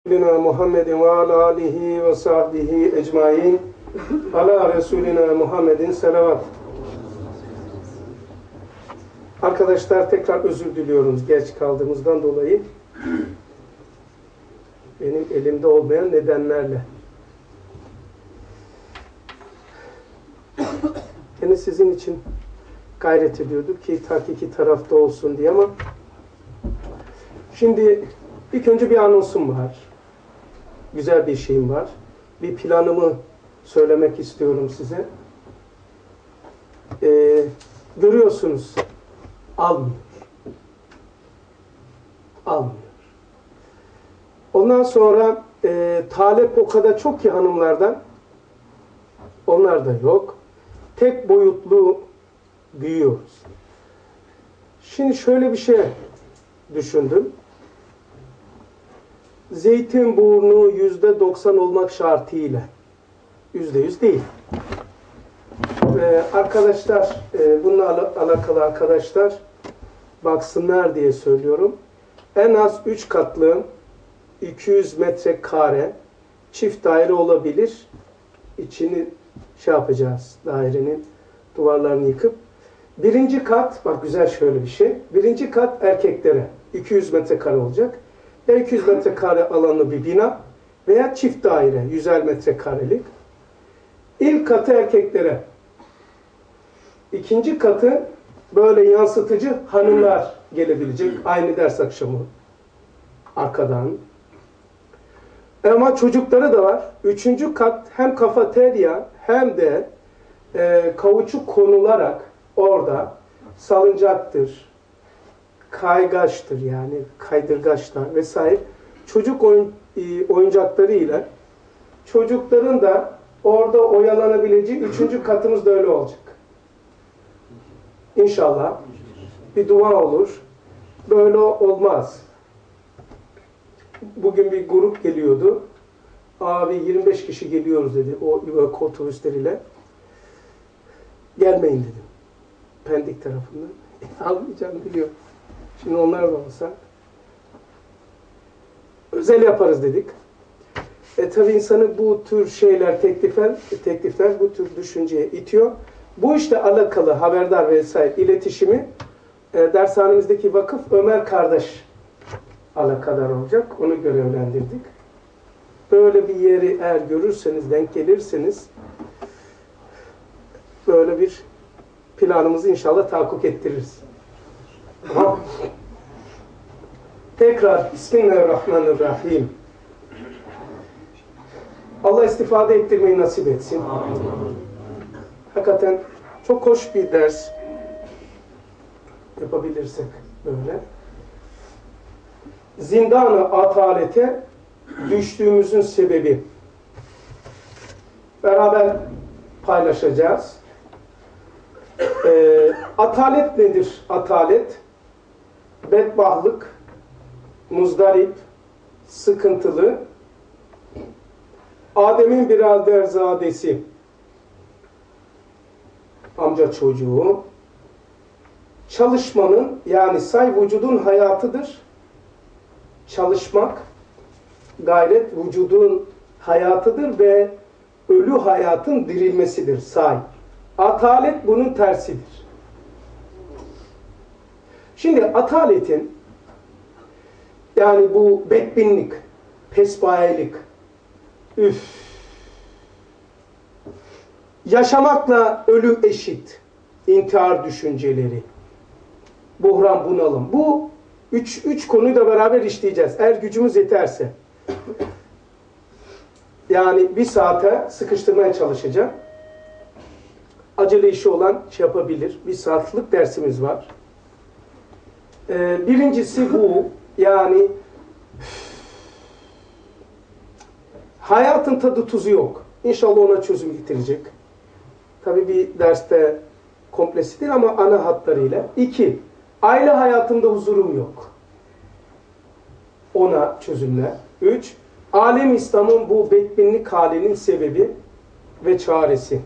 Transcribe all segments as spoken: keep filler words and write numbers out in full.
Seyyidina Muhammedin ve ala alihi ve sahbihi ecmain. Ala Resulina Muhammedin selavat. Arkadaşlar tekrar özür diliyoruz geç kaldığımızdan dolayı. Benim elimde olmayan nedenlerle. Yine sizin için gayret ediyorduk ki hakiki tarafta olsun diye, ama şimdi ilk önce bir anonsum var. Güzel bir şeyim var. Bir planımı söylemek istiyorum size. Ee, görüyorsunuz, almıyor. Almıyor. Ondan sonra e, talep o kadar çok ki hanımlardan, onlar da yok. Tek boyutlu büyüyoruz. Şimdi şöyle bir şey düşündüm. Zeytinburnu yüzde doksan olmak şartıyla, yüzde yüz değil. Ee, arkadaşlar, e, bununla al alakalı arkadaşlar baksınlar diye söylüyorum. En az üç katlı iki yüz metrekare çift daire olabilir. İçini şey yapacağız, dairenin duvarlarını yıkıp. Birinci kat, bak güzel şöyle bir şey. Birinci kat erkeklere iki yüz metrekare olacak. Ya iki yüz metrekare alanlı bir bina veya çift daire yüzer metrekarelik. İlk katı erkeklere. İkinci katı böyle yansıtıcı hanımlar gelebilecek. Aynı ders akşamı arkadan. Ama çocukları da var. Üçüncü kat hem kafeterya hem de e, kauçuk konularak orada salıncaktır, kaygaçtır, yani kaydırgaçlar vesaire çocuk oyun, e, oyuncaklarıyla çocukların da orada oyalanabileceği üçüncü katımız da öyle olacak. İnşallah bir dua olur. Böyle olmaz. Bugün bir grup geliyordu. Abi yirmi beş kişi geliyoruz dedi o otobüsleriyle. Gelmeyin dedim. Pendik tarafından. Almayacağını biliyor. Şimdi onlar da olsa özel yaparız dedik. E tabi insanı bu tür şeyler, teklifler, teklifler bu tür düşünceye itiyor. Bu işte alakalı haberdar vesaire iletişimi e, dershanemizdeki vakıf Ömer kardeş alakadar olacak. Onu görevlendirdik. Böyle bir yeri eğer görürseniz, denk gelirseniz böyle bir planımızı inşallah tahakkuk ettiririz. Tamam. Tekrar Bismillahirrahmanirrahim. Allah istifade ettirmeyi nasip etsin. Amin. Hakikaten çok hoş bir ders yapabilirsek böyle. Zindan-ı atalete düştüğümüzün sebebi. Beraber paylaşacağız. Ee, atalet nedir? Atalet, bedbahtlık, muzdarip, sıkıntılı, Adem'in biraderzadesi, amca çocuğu, çalışmanın, yani say vücudun hayatıdır. Çalışmak, gayret vücudun hayatıdır ve ölü hayatın dirilmesidir. Say. Atalet bunun tersidir. Şimdi ataletin, yani bu bedbinlik, pespayelik, üf, yaşamakla ölüm eşit, intihar düşünceleri, buhran, bunalım. Bu üç, üç konuyu da beraber işleyeceğiz. Eğer gücümüz yeterse. Yani bir saate sıkıştırmaya çalışacağım. Acele işi olan şey yapabilir. Bir saatlik dersimiz var. Ee, birincisi bu. Yani hayatın tadı tuzu yok. İnşallah ona çözüm getirecek. Tabii bir derste komplesi değil ama ana hatlarıyla. İki, aile hayatımda huzurum yok. Ona çözümler. Üç, alem İslam'ın bu bedbinlik halinin sebebi ve çaresi.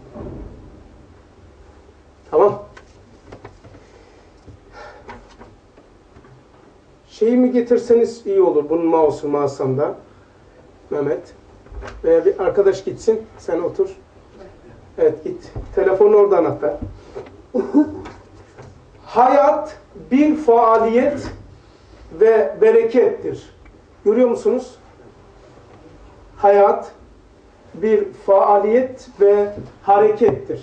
Tamam. Şeyi mi getirseniz iyi olur. Bunun mouse'u masamda. Mehmet. Veya bir arkadaş gitsin. Sen otur. Evet git. Telefonu oradan at. Hayat bir faaliyet ve berekettir. Görüyor musunuz? Hayat bir faaliyet ve harekettir.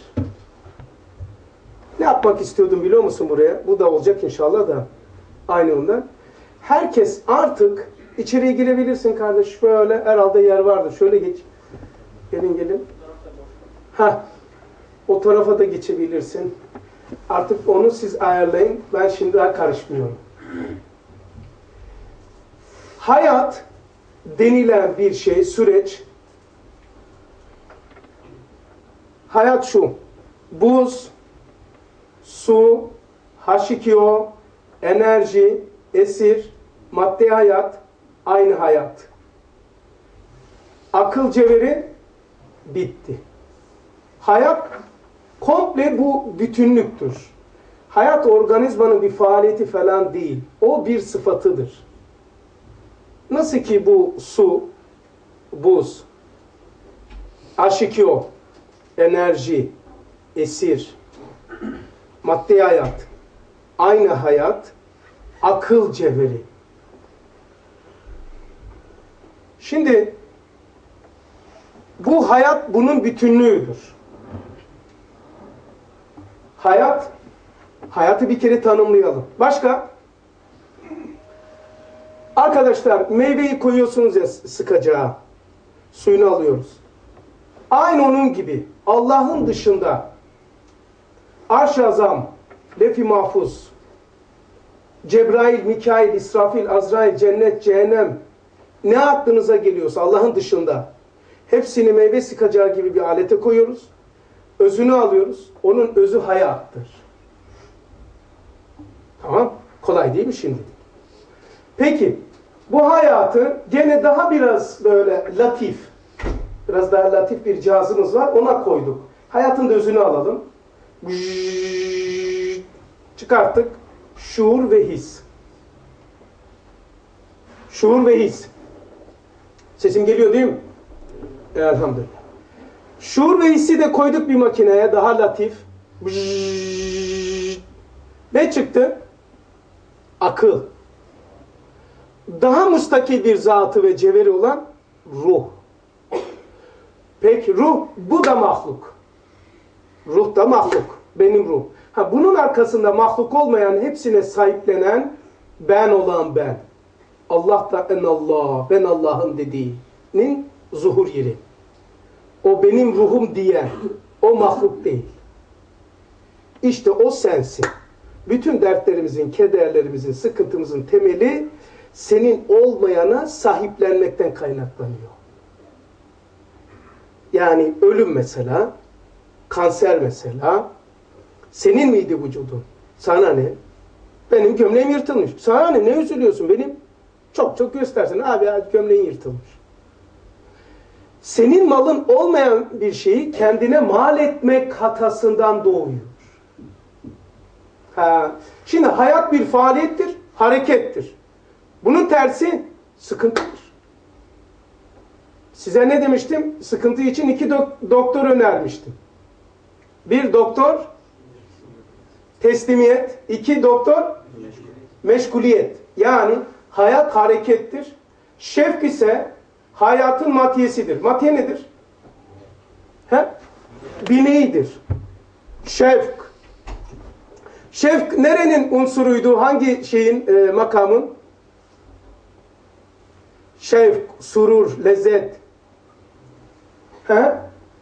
Ne yapmak istiyordum biliyor musun buraya? Bu da olacak inşallah da. Aynı ondan. Herkes artık içeriye girebilirsin kardeş. Böyle herhalde yer vardır. Şöyle geç. Gelin gelin. Ha, o tarafa da geçebilirsin. Artık onu siz ayarlayın. Ben şimdi daha karışmıyorum. Hayat denilen bir şey, süreç. Hayat şu. Buz, su, H iki O, enerji, esir, madde hayat, aynı hayat. Akıl cevheri bitti. Hayat komple bu bütünlüktür. Hayat organizmanın bir faaliyeti falan değil. O bir sıfatıdır. Nasıl ki bu su, buz, H iki O, enerji, esir, madde hayat, aynı hayat, akıl cevheri. Şimdi bu hayat bunun bütünlüğüdür. Hayat, hayatı bir kere tanımlayalım. Başka? Arkadaşlar meyveyi koyuyorsunuz ya sıkacağa. Suyunu alıyoruz. Aynı onun gibi Allah'ın dışında Arş-ı Azam, Lef-i Mahfuz, Cebrail, Mikail, İsrafil, Azrail, cennet, cehennem ne aklınıza geliyorsa Allah'ın dışında hepsini meyve sıkacağı gibi bir alete koyuyoruz. Özünü alıyoruz. Onun özü hayattır. Tamam. Kolay değil mi şimdi? Peki. Bu hayatı gene daha biraz böyle latif, biraz daha latif bir cihazımız var. Ona koyduk. Hayatın da özünü alalım. Çıkarttık. Şuur ve his. Şuur ve his. Sesim geliyor değil mi? Elhamdülillah. Şuur ve hissi de koyduk bir makineye. Daha latif. Ne çıktı? Akıl. Daha müstakil bir zatı ve cevheri olan ruh. Peki ruh, bu da mahluk. Ruh da mahluk. Benim ruh. Ha, bunun arkasında mahluk olmayan, hepsine sahiplenen ben olan ben. Allah da en Allah, ben Allah'ım dediğinin zuhur yeri. O benim ruhum diyen, o mahluk değil. İşte o sensin. Bütün dertlerimizin, kederlerimizin, sıkıntımızın temeli senin olmayana sahiplenmekten kaynaklanıyor. Yani ölüm mesela, kanser mesela, senin miydi vücudun? Sana ne? Benim gömleğim yırtılmış. Sana ne? Ne üzülüyorsun? Benim çok çok göstersin. Abi ya, gömleğin yırtılmış. Senin malın olmayan bir şeyi kendine mal etmek hatasından doğuyor. Ha. Şimdi hayat bir faaliyettir, harekettir. Bunun tersi sıkıntıdır. Size ne demiştim? Sıkıntı için iki dok- doktor önermiştim. Bir doktor teslimiyet, iki doktor meşguliyet. Yani hayat harekettir. Şevk ise hayatın matiyesidir. Matiye nedir? He? Bineğidir. Şevk. Şevk nerenin unsuruydu? Hangi şeyin, e, makamın? Şevk, surur, lezzet. He?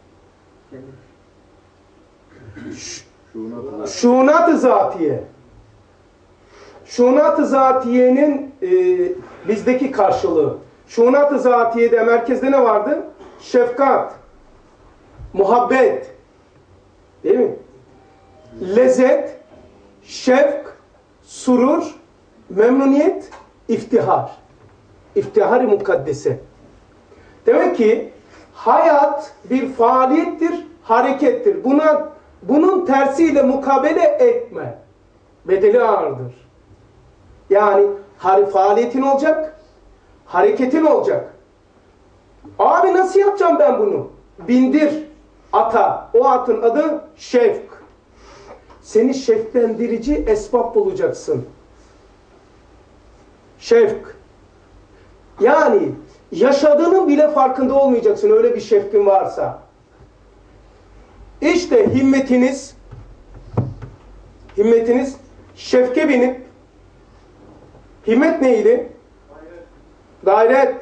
Şunat-ı zatiye. Şunat-ı zatiyenin e, bizdeki karşılığı. Şunat-ı zatiyede merkezde ne vardı? Şefkat, muhabbet, değil mi? Lezzet, şevk, surur, memnuniyet, iftihar. İftihar-ı mukaddese. Demek ki hayat bir faaliyettir, harekettir. Buna, bunun tersiyle mukabele etme. Bedeli ağırdır. Yani faaliyetin olacak, hareketin olacak. yapacağım ben bunu? Bindir ata. O atın adı şevk. Seni şevklendirici esbab bulacaksın. Şevk. Yani yaşadığının bile farkında olmayacaksın öyle bir şevkin varsa. İşte himmetiniz himmetiniz şevke binip himmet neydi? Gayret.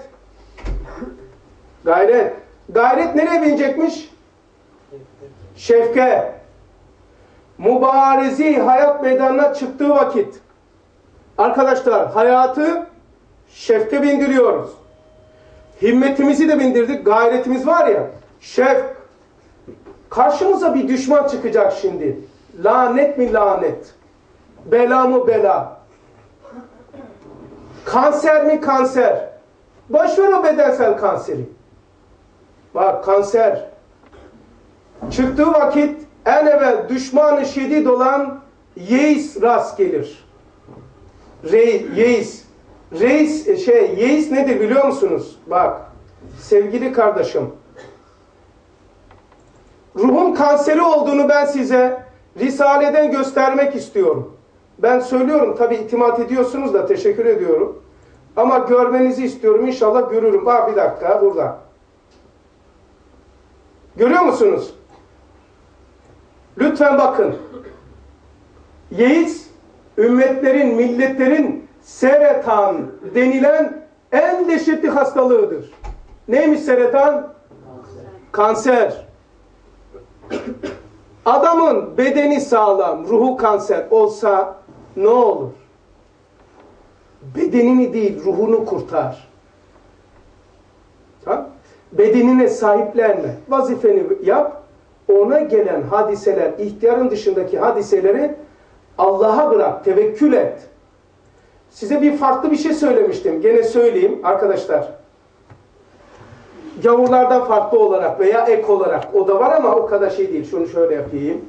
Gayret. Gayret nereye binecekmiş? Şevke. Mübarezi hayat meydanına çıktığı vakit arkadaşlar hayatı şevke bindiriyoruz. Himmetimizi de bindirdik. Gayretimiz var ya. Şevk. Karşımıza bir düşman çıkacak şimdi. Lanet mi lanet? Bela mı bela? Kanser mi kanser? Boş ver o bedensel kanseri. Bak kanser. Çıktığı vakit en evvel düşmanı şiddet olan yeis rast gelir. Re, yeis. Reis, şey, yeis nedir biliyor musunuz? Bak, sevgili kardeşim. Ruhun kanseri olduğunu ben size Risale'den göstermek istiyorum. Ben söylüyorum, tabi itimat ediyorsunuz da teşekkür ediyorum. Ama görmenizi istiyorum, inşallah görürüm. Aa, bir dakika, burada. Görüyor musunuz? Lütfen bakın. Yeis, ümmetlerin, milletlerin seretan denilen en dehşetli hastalığıdır. Neymiş seretan? Kanser. Adamın bedeni sağlam, ruhu kanser olsa ne olur? Bedenini değil, ruhunu kurtar. Ha? Bedenine sahiplenme. Vazifeni yap. Ona gelen hadiseler, ihtiyarın dışındaki hadiseleri Allah'a bırak, tevekkül et. Size bir farklı bir şey söylemiştim. Gene söyleyeyim arkadaşlar. Gavurlardan farklı olarak veya ek olarak o da var ama o kadar şey değil. Şunu şöyle yapayım.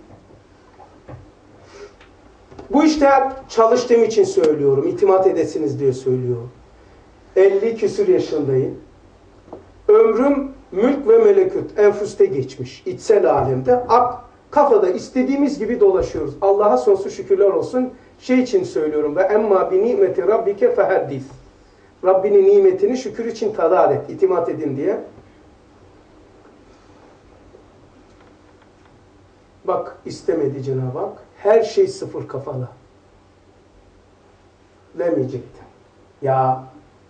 Bu işte çalıştığım için söylüyorum. İtimat edesiniz diye söylüyorum. elli küsur yaşındayım. Ömrüm mülk ve melekut, enfüste geçmiş. İçsel alemde. Ak, kafada istediğimiz gibi dolaşıyoruz. Allah'a sonsuz şükürler olsun. Şey için söylüyorum. Ve emma bi nimeti rabbike fehaddis. Rabbinin nimetini şükür için tadat et, itimat edin diye. Bak istemedi Cenab-ı Hak. Her şey sıfır kafalı. Demeyecekti. Ya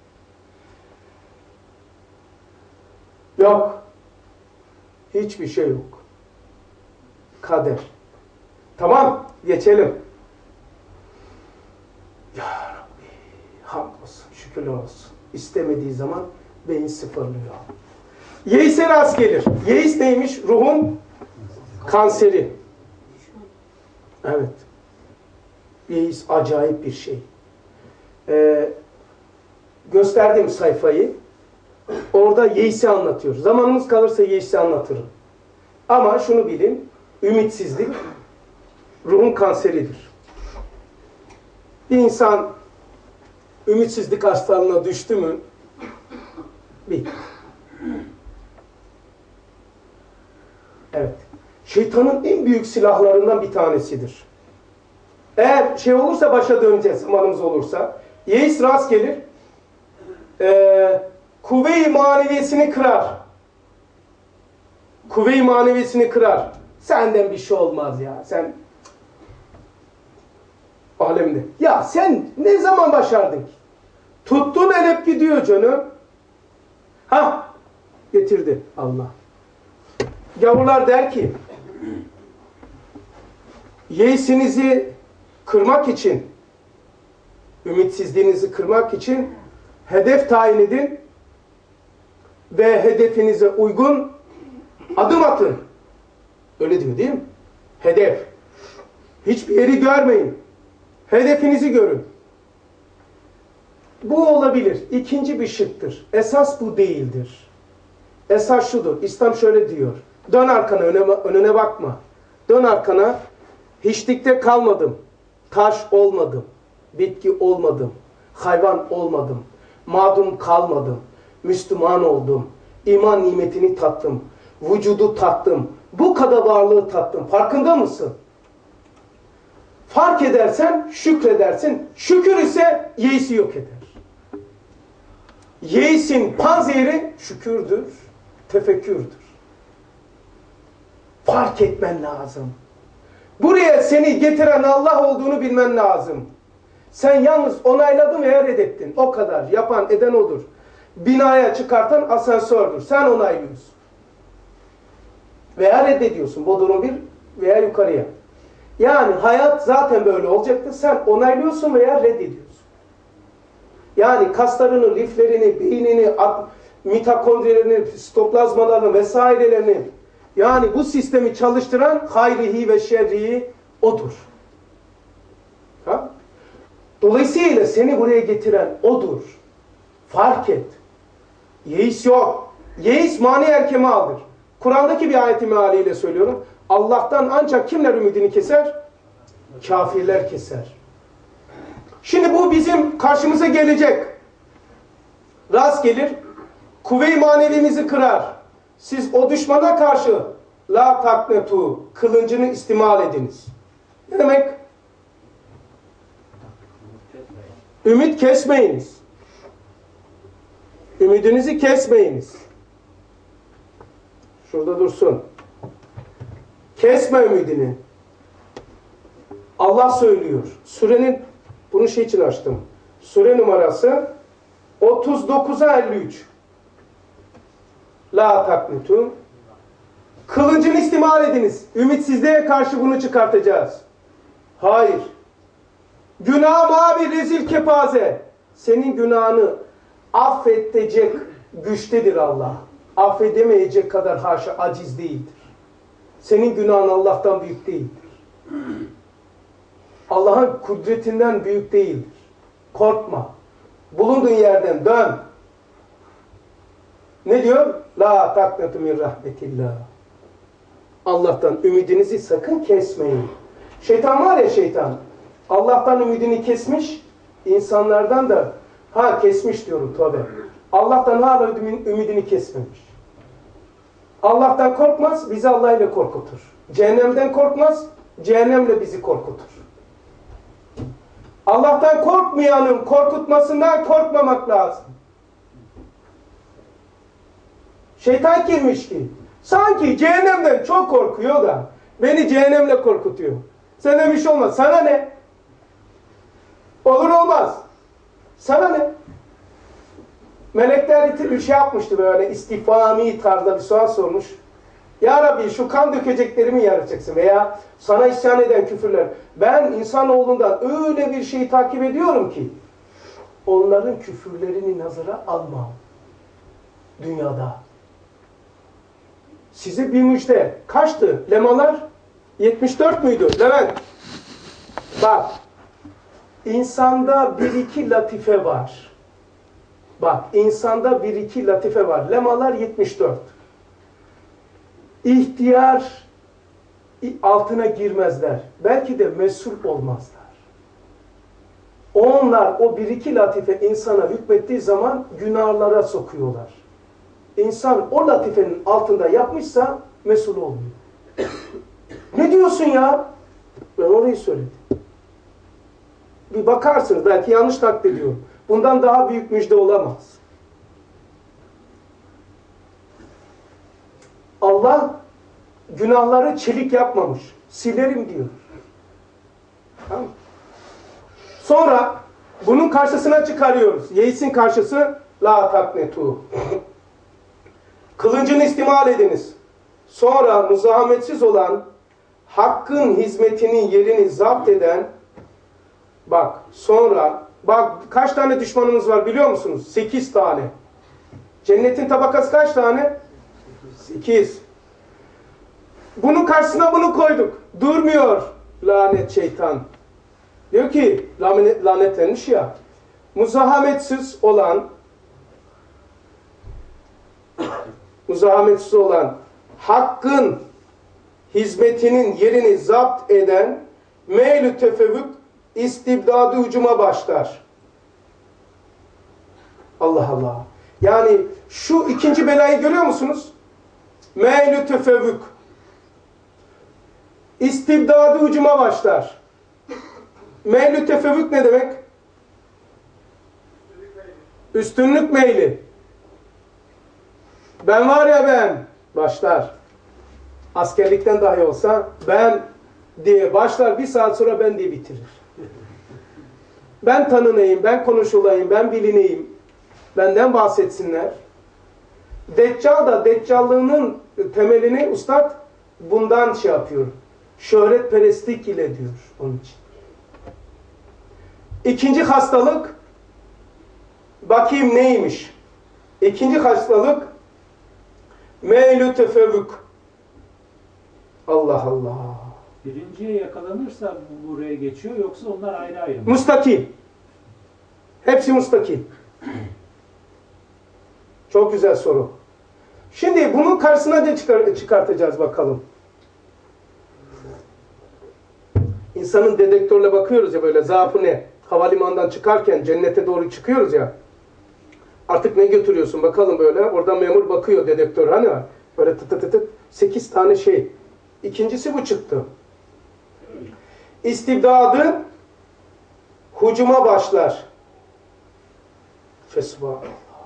yok. Hiçbir şey yok. Kader. Tamam. Geçelim. Ya Rabbi. Hamdolsun. Şükürler olsun. İstemediği zaman beyin sıfırlıyor. Yeis'e rast gelir. Yeis neymiş? Ruhun kanseri. Evet. Yeis acayip bir şey. Ee, gösterdiğim sayfayı orada Yeis'i anlatıyor. Zamanımız kalırsa Yeis'i anlatırım. Ama şunu bilin, ümitsizlik ruhun kanseridir. Bir insan ümitsizlik hastalığına düştü mü bitti. Evet. Şeytanın en büyük silahlarından bir tanesidir. Eğer şey olursa başa döneceğiz, zamanımız olursa. Yeis rast gelir. Ee, kuvve-i maneviyesini kırar. Kuvve-i maneviyesini kırar. Senden bir şey olmaz ya. Sen alemde. Ya sen ne zaman başardın ki? Tuttun el hep gidiyor canım. Ha, getirdi Allah. Gavurlar der ki, yeisinizi kırmak için, ümitsizliğinizi kırmak için hedef tayin edin ve hedefinize uygun adım atın. Öyle diyor değil mi? Hedef. Hiçbir yeri görmeyin. Hedefinizi görün. Bu olabilir. İkinci bir şıktır. Esas bu değildir. Esas şudur. İslam şöyle diyor. Dön arkana, önüne, önüne bakma. Dön arkana. Hiçlikte kalmadım. Taş olmadım. Bitki olmadım. Hayvan olmadım. Mağdum kalmadım. Müslüman oldum. İman nimetini tattım. Vücudu tattım. Bu kadar varlığı tattım. Farkında mısın? Fark edersen şükredersin. Şükür ise yeisi yok eder. Yeisin panzehri şükürdür, tefekkürdür. Fark etmen lazım. Buraya seni getiren Allah olduğunu bilmen lazım. Sen yalnız onayladın veya reddettin. O kadar. Yapan, eden odur. Binaya çıkartan asansördür. Sen onaylıyorsun. Veya reddediyorsun. Bodrum bir veya yukarıya. Yani hayat zaten böyle olacaktı. Sen onaylıyorsun veya reddediyorsun. Yani kaslarını, liflerini, beynini, mitokondrilerini, sitoplazmalarını vesairelerini, yani bu sistemi çalıştıran hayrihi ve şerrihi odur. Ha? Dolayısıyla seni buraya getiren odur. Fark et. Yeis yok. Yeis mani kemaldir. Kur'an'daki bir ayeti mealiyle söylüyorum. Allah'tan ancak kimler ümidini keser? Kafirler keser. Şimdi bu bizim karşımıza gelecek. Rast gelir. Kuvve-i manevimizi kırar. Siz o düşmana karşı la taknetu, kılıncını istimal ediniz. Ne demek? Ümit kesmeyiniz. Ümidinizi kesmeyiniz. Şurada dursun. Kesme ümidini. Allah söylüyor. Surenin, bunu şey için açtım. Sure numarası otuz dokuza elli üç. La taknetu. Kılıncını istimal ediniz. Ümitsizliğe karşı bunu çıkartacağız. Hayır. Günah mavi rezil kepaze. Senin günahını affedecek güçtedir Allah. Affedemeyecek kadar haşa aciz değildir. Senin günahın Allah'tan büyük değildir. Allah'ın kudretinden büyük değildir. Korkma. Bulunduğun yerden dön. Ne diyor? La taknetu min rahmetillah. Allah'tan ümidinizi sakın kesmeyin. Şeytan var ya, şeytan. Allah'tan ümidini kesmiş, insanlardan da ha kesmiş diyorum tövbe. Allah'tan hala ümidini kesmemiş. Allah'tan korkmaz, bizi Allah ile korkutur. Cehennemden korkmaz, cehennemle bizi korkutur. Allah'tan korkmayanın korkutmasından korkmamak lazım. Şeytan kimmiş ki? Sanki cehennemden çok korkuyor da beni cehennemle korkutuyor. Sen demiş olmaz. Sana ne? Olur olmaz. Sana ne? Melekler bir şey yapmıştı, böyle istifami tarzda bir soru sormuş. Ya Rabbi, şu kan dökecekleri mi yaracaksın? Veya sana isyan eden küfürler. Ben insanoğlundan öyle bir şeyi takip ediyorum ki onların küfürlerini nazara almam. Dünyada. Size bir müjde. Kaçtı? Lemalar? yetmiş dört müydü? Levent. Bak. İnsanda bir iki latife var. Bak. insanda bir iki latife var. Lemalar yetmiş dört. İhtiyar altına girmezler. Belki de mesul olmazlar. Onlar o bir iki latife insana hükmettiği zaman günahlara sokuyorlar. İnsan o latifenin altında yapmışsa mesul olmuyor. Ne diyorsun ya? Ben orayı söyledim. Bir bakarsınız, belki yanlış taklit ediyorum. Bundan daha büyük müjde olamaz. Allah günahları çelik yapmamış. Silerim diyor. Tamam. Sonra bunun karşısına çıkarıyoruz. Yeis'in karşısı la taknetu. Kılıncını istimal ediniz. Sonra muzahametsiz olan, hakkın hizmetinin yerini zapt eden, bak sonra, bak kaç tane düşmanımız var biliyor musunuz? Sekiz tane. Cennetin tabakası kaç tane? Sekiz. Bunun karşısına bunu koyduk. Durmuyor lanet şeytan. Diyor ki, lanetlenmiş ya, muzahametsiz olan, muzahametsiz olan, hakkın hizmetinin yerini zapt eden, meylü tefevvük, istibdadı hücuma başlar. Allah Allah. Yani şu ikinci belayı görüyor musunuz? Meylü tefevvük. İstibdadı hücuma başlar. Meylü tefevvük ne demek? Üstünlük meyli. Ben var ya ben başlar. Askerlikten dahi olsa ben diye başlar, bir saat sonra ben diye bitirir. Ben tanınayım, ben konuşulayım, ben bilineyim. Benden bahsetsinler. Deccal da deccallığının temelini ustad bundan şey yapıyor. Şöhretperestlik ile diyor onun için. İkinci hastalık, bakayım neymiş? İkinci hastalık meylü tefevvük. Allah Allah. Birinciye yakalanırsa buraya geçiyor, yoksa onlar ayrı ayrı mı? Mustakil. Hepsi mustakil. Çok güzel soru. Şimdi bunun karşısına ne çıkar çıkartacağız bakalım. İnsanın dedektörle bakıyoruz ya, böyle zaafı ne? Havalimanından çıkarken cennete doğru çıkıyoruz ya. Artık ne götürüyorsun bakalım böyle. Oradan memur bakıyor, dedektör hani var. Böyle tıt tıt tıt. Sekiz tane şey. İkincisi bu çıktı. İstibdadı hücuma başlar. Fesubhanallah.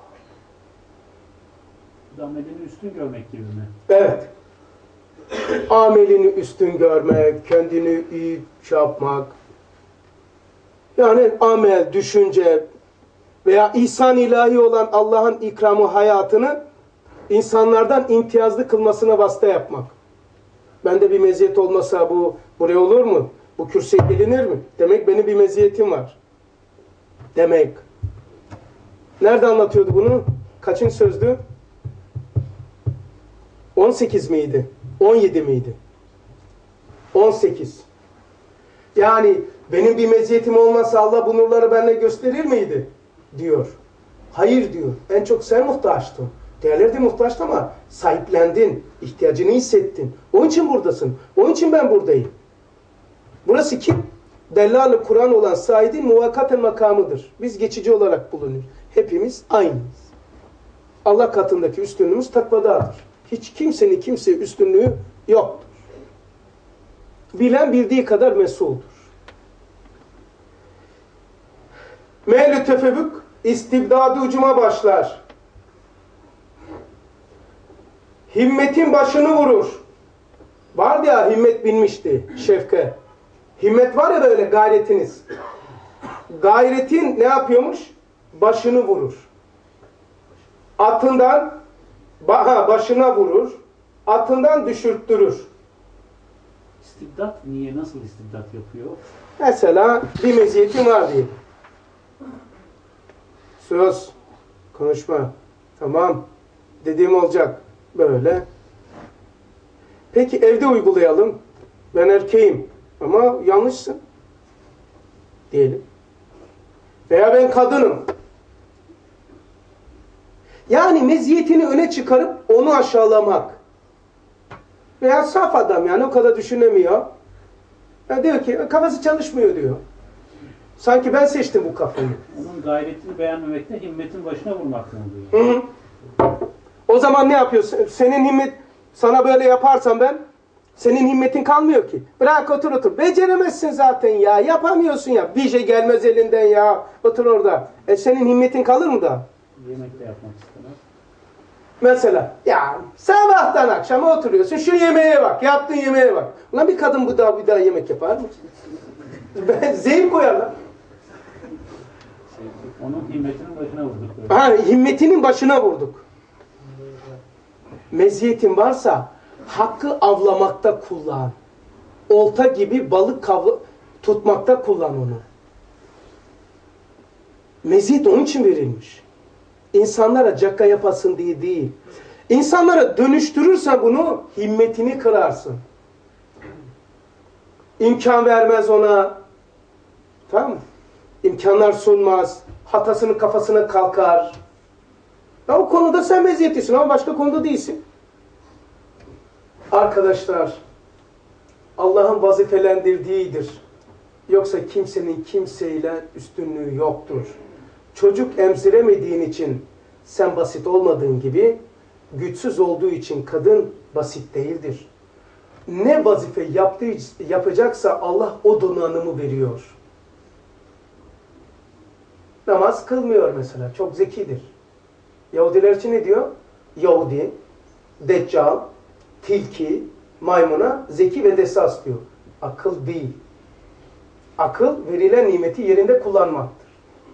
Amelini üstün görmek gibi mi? Evet. Amelini üstün görmek, kendini iyi şey yapmak. Yani amel, düşünce veya ihsan ilahi olan Allah'ın ikramı hayatını insanlardan imtiyazlı kılmasına vasıta yapmak. Bende bir meziyet olmasa bu buraya olur mu? Bu kürsüye gelinir mi? Demek benim bir meziyetim var. Demek. Nerede anlatıyordu bunu? Kaçıncı sözdü? on sekiz miydi? on yedi miydi? on sekiz. Yani benim bir meziyetim olmazsa Allah bu nurları benimle gösterir miydi? Diyor. Hayır diyor. En çok sen muhtaçtın. Diğerleri de muhtaçtı ama sahiplendin. İhtiyacını hissettin. Onun için buradasın. Onun için ben buradayım. Burası kim? Dellal-ı Kur'an olan Said'in muvakkat-ı makamıdır. Biz geçici olarak bulunuyoruz. Hepimiz aynıyız. Allah katındaki üstünlüğümüz takvadadır. Hiç kimsenin kimseye üstünlüğü yoktur. Bilen bildiği kadar mesuldur. Meylü tefevvük istibdadı ucuma başlar. Himmetin başını vurur. Vardı ya, himmet binmişti şefke. Himmet var ya böyle gayretiniz. Gayretin ne yapıyormuş? Başını vurur. Atından ha, başına vurur. Atından düşürttürür. İstibdat niye? Nasıl istibdat yapıyor? Mesela bir meziyetin var diye. Söz, konuşma. Tamam. Dediğim olacak. Böyle. Peki evde uygulayalım. Ben erkeğim ama yanlışsın. Diyelim. Veya ben kadınım. Yani meziyetini öne çıkarıp onu aşağılamak. Veya saf adam, yani o kadar düşünemiyor. Ya diyor ki kafası çalışmıyor diyor. Sanki ben seçtim bu kafayı. Onun gayretini beğenmemekte himmetin başına vurmaktan oluyor. Hı hı. O zaman ne yapıyorsun? Senin himmet, sana böyle yaparsam ben, senin himmetin kalmıyor ki. Bırak otur otur. Beceremezsin zaten ya. Yapamıyorsun ya. Bir şey gelmez elinden ya. Otur orada. E senin himmetin kalır mı da? Yemek de yapmak istemez. Mesela ya sabahtan akşama oturuyorsun. Şu yemeğe bak. Yaptığın yemeğe bak. Ulan bir kadın bu daha bir daha yemek yapar mı? Ben zehir koyarlar. Onun himmetinin başına vurduk. Böyle. Ha, himmetinin başına vurduk. Meziyetin varsa hakkı avlamakta kullan. Olta gibi balık kavla, tutmakta kullan onu. Meziyet onun için verilmiş. İnsanlara cakka yapasın diye değil. İnsanlara dönüştürürsen bunu, himmetini kırarsın. İmkan vermez ona. Tamam mı? İmkanlar sunmaz. Hatasının kafasına kalkar. Ya o konuda sen meziyetlisin ama başka konuda değilsin. Arkadaşlar, Allah'ın vazifelendirdiğidir. Yoksa kimsenin kimseyle üstünlüğü yoktur. Çocuk emziremediğin için sen basit olmadığın gibi güçsüz olduğu için kadın basit değildir. Ne vazife yaptığı, yapacaksa Allah o donanımı veriyor. Namaz kılmıyor mesela. Çok zekidir. Yahudiler için ne diyor? Yahudi, Deccal, tilki, maymuna zeki ve desas diyor. Akıl değil. Akıl verilen nimeti yerinde kullanmaktır.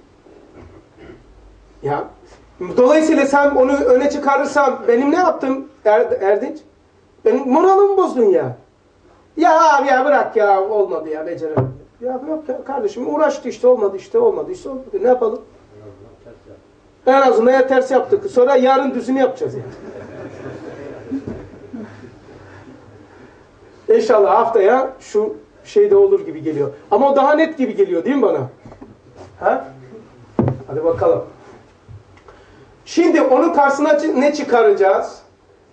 Ya, dolayısıyla sen onu öne çıkarırsan benim ne yaptım er, Erdinç? Benim moralımı bozdun ya. Ya abi ya bırak ya olmadı ya beceremedim. Ya yok ya kardeşim uğraştı işte olmadı işte olmadı işte olmadı. Ne yapalım? En azından ya ters yaptık. Sonra yarın düzünü yapacağız yani. İnşallah haftaya şu şeyde olur gibi geliyor. Ama o daha net gibi geliyor değil mi bana? Ha? Hadi bakalım. Şimdi onun karşısına ne çıkaracağız?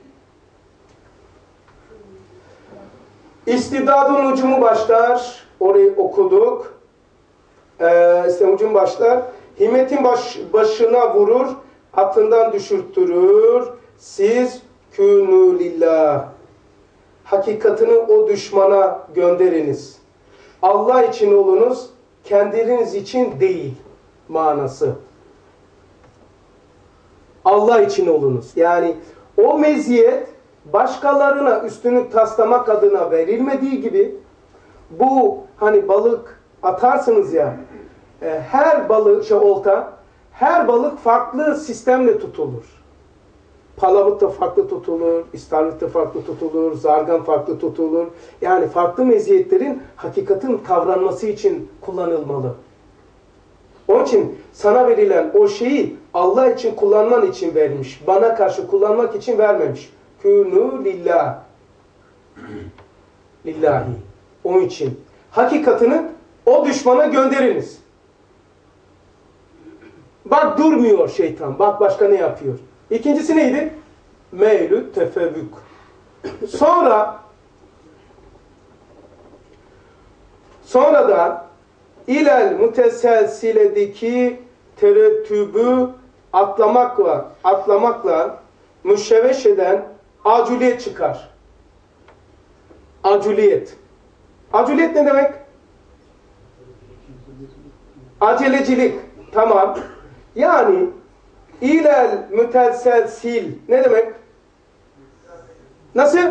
İstibdadın ucumu başlar. Orayı okuduk. Ee, işte ucum başlar. Himmetin baş, başına vurur. Aklından düşürttürür. Siz künü lillah. Hakikatini o düşmana gönderiniz. Allah için olunuz. Kendiniz için değil manası. Allah için olunuz. Yani o meziyet başkalarına üstünlük taslamak adına verilmediği gibi bu hani balık atarsınız ya e, her balık şey olta her balık farklı sistemle tutulur. Palamut da farklı tutulur, istavrit de farklı tutulur, zargan farklı tutulur. Yani farklı meziyetlerin hakikatin kavranması için kullanılmalı. Onun için sana verilen o şeyi Allah için kullanman için vermiş. Bana karşı kullanmak için vermemiş. Künü lillah. Lillahi. Onun için. Hakikatini o düşmana gönderiniz. Bak durmuyor şeytan. Bak başka ne yapıyor. İkincisi neydi? Meylü tefevvük. Sonra sonra da ilel müteselsiledeki terettübü atlamakla atlamakla müşeveş eden acüliyet çıkar. Acüliyet. Acüliyet ne demek? Acelecilik. Tamam. Yani ilel müteselsil ne demek? Nasıl?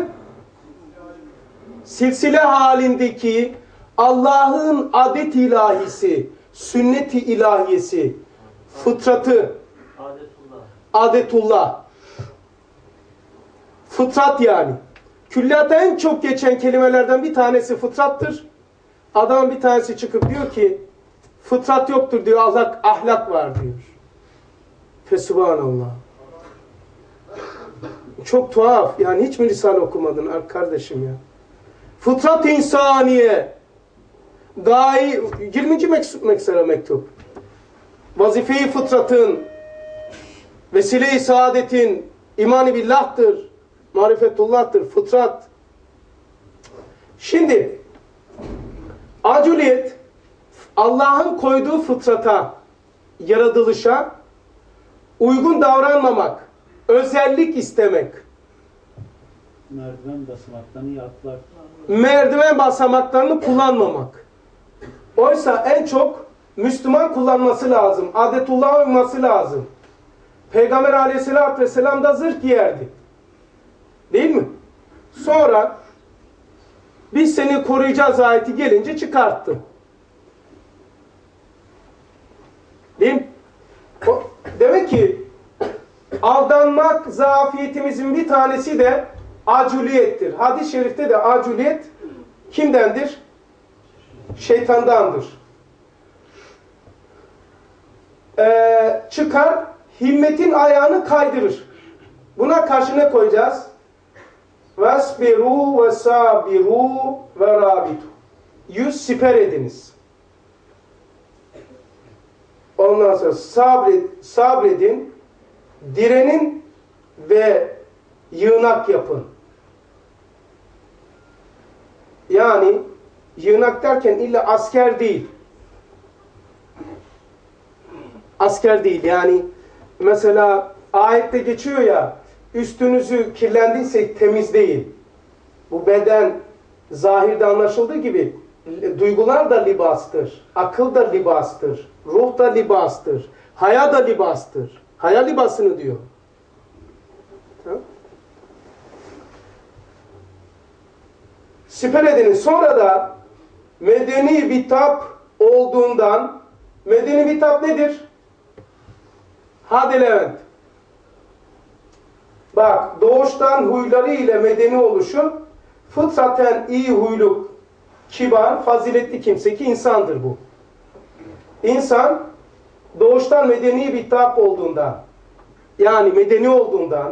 Silsile halindeki Allah'ın adet ilahisi, sünnet-i ilahiyesi, fıtratı, adetullah. adetullah. Fıtrat yani. Külliyatta en çok geçen kelimelerden bir tanesi fıtrattır. Adam bir tanesi çıkıp diyor ki fıtrat yoktur diyor, ahlak, ahlak var diyor. Fesubhanallah. Çok tuhaf. Yani hiç mi Risale okumadın kardeşim ya? Fıtrat insaniye. Gayi, yirminci meksere mektup. Vazife-i fıtratın, vesile-i saadetin, iman-ı billah'tır, marifetullah'tır, fıtrat. Şimdi, acüliyet, Allah'ın koyduğu fıtrata, yaratılışa uygun davranmamak, özellik istemek. Merdiven basamaklarını iyi atlar. Merdiven basamaklarını kullanmamak. Oysa en çok Müslüman kullanması lazım. Adetullah'a uyması lazım. Peygamber aleyhissalatü vesselam da zırh giyerdi. Değil mi? Sonra biz seni koruyacağız ayeti gelince çıkarttı. Değil mi? O, demek ki aldanmak zafiyetimizin bir tanesi de acüliyettir. Hadis-i şerifte de acüliyet kimdendir? Şeytandandır. Ee, çıkar, himmetin ayağını kaydırır. Buna karşı ne koyacağız? Vesbiru ve sabiru ve rabitu. Yüz siper ediniz. Ondan sonra sabret, sabredin, direnin ve yığınak yapın. Yani yığınak derken illa asker değil. Asker değil yani mesela ayette geçiyor ya, üstünüzü kirlendiyse temizleyin. Bu beden zahirde anlaşıldığı gibi duygular da libastır, akıl da libastır, ruh da libastır, haya da libastır. Haya libasını diyor. Tamam. Siper ediniz. Sonra da medeni bitap olduğundan, medeni bitap nedir? Hadi Levent. Bak, doğuştan huyları ile medeni oluşu, fıtraten iyi huylu, kibar, faziletli kimse ki insandır bu. İnsan doğuştan medeni bitap olduğundan, yani medeni olduğundan,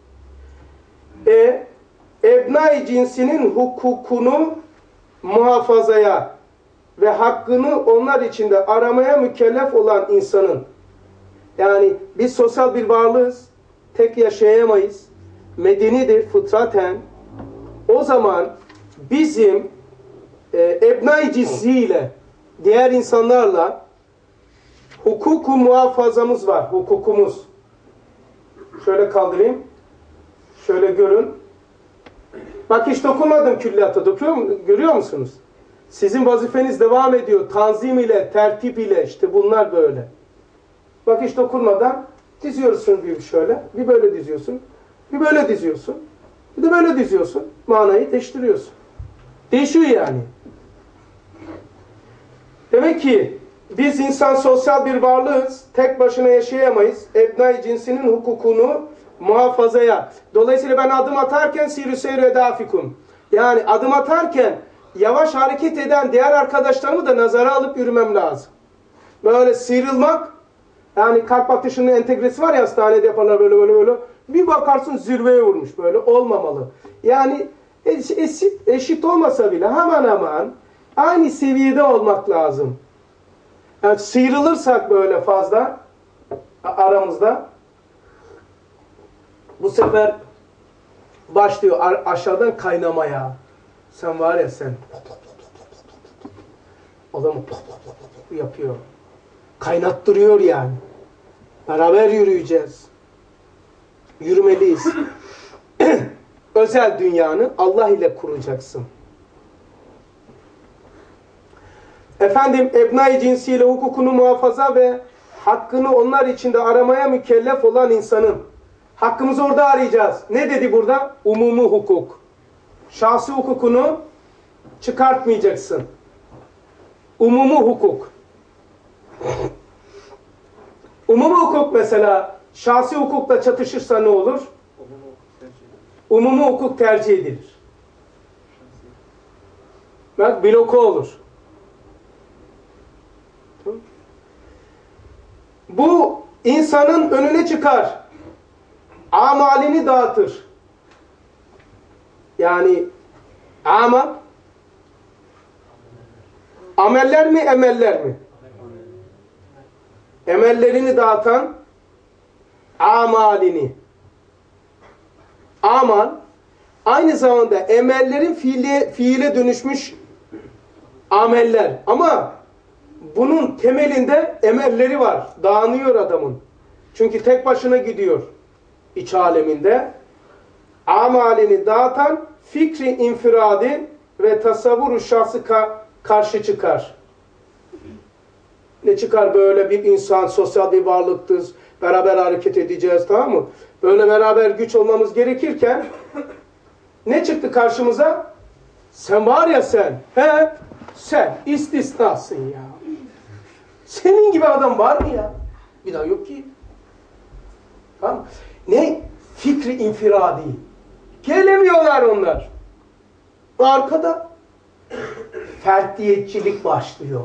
e, ebnai cinsinin hukukunu muhafazaya ve hakkını onlar içinde aramaya mükellef olan insanın, yani biz sosyal bir varlığız, tek yaşayamayız, medenidir fıtraten, o zaman bizim e, ebnai cinsiyle, diğer insanlarla hukuku muhafazamız var, hukukumuz. Şöyle kaldırayım, şöyle görün. Bak hiç dokunmadım külliyata, dokuyor, görüyor musunuz? Sizin vazifeniz devam ediyor, tanzim ile, tertip ile, işte bunlar böyle. Bak hiç dokunmadan diziyorsun bir şöyle, bir böyle diziyorsun, bir böyle diziyorsun, bir de böyle diziyorsun, manayı değiştiriyorsun. Değişiyor yani. Demek ki biz insan sosyal bir varlığız, tek başına yaşayamayız. Ebnai cinsinin hukukunu muhafazaya. Dolayısıyla ben adım atarken sirü seyru edafikum. Yani adım atarken yavaş hareket eden diğer arkadaşlarımı da nazara alıp yürümem lazım. Böyle sıyrılmak, yani kalp atışının entegresi var ya, hastanede yaparlar böyle böyle böyle. Bir bakarsın zirveye vurmuş, böyle olmamalı. Yani eşit, eşit olmasa bile hemen hemen aynı seviyede olmak lazım. Yani sıyrılırsak böyle fazla aramızda, bu sefer başlıyor aşağıdan kaynamaya. Sen var ya sen adamı yapıyor. Kaynattırıyor yani. Beraber yürüyeceğiz. Yürümeliyiz. Özel dünyanı Allah ile kuracaksın. Efendim, ebnai cinsiyle hukukunu muhafaza ve hakkını onlar içinde aramaya mükellef olan insanın. Hakkımızı orada arayacağız. Ne dedi burada? Umumi hukuk. Şahsi hukukunu çıkartmayacaksın. Umumi hukuk. Umumi hukuk mesela şahsi hukukla çatışırsa ne olur? Umumi hukuk tercih edilir. Bak, bloke olur. Bu insanın önüne çıkar. Amalini dağıtır. Yani amal ameller mi, emeller mi? Emellerini dağıtan amalini. Amal aynı zamanda emellerin fiile, fiile dönüşmüş ameller. Ama bunun temelinde emelleri var. Dağınıyor adamın. Çünkü tek başına gidiyor iç aleminde. Amalini dağıtan fikri infiradi ve tasavvuru şahsı ka karşı çıkar. Ne çıkar? Böyle bir insan, sosyal bir varlıktır. Beraber hareket edeceğiz, tamam mı? Böyle beraber güç olmamız gerekirken ne çıktı karşımıza? Sen var ya sen. He? Sen istisnasın ya. Senin gibi adam var mı ya? Bir daha yok ki. Tamam mı? Ne? Fikri infiradi. Gelemiyorlar onlar. Arkada ferdiyetçilik başlıyor.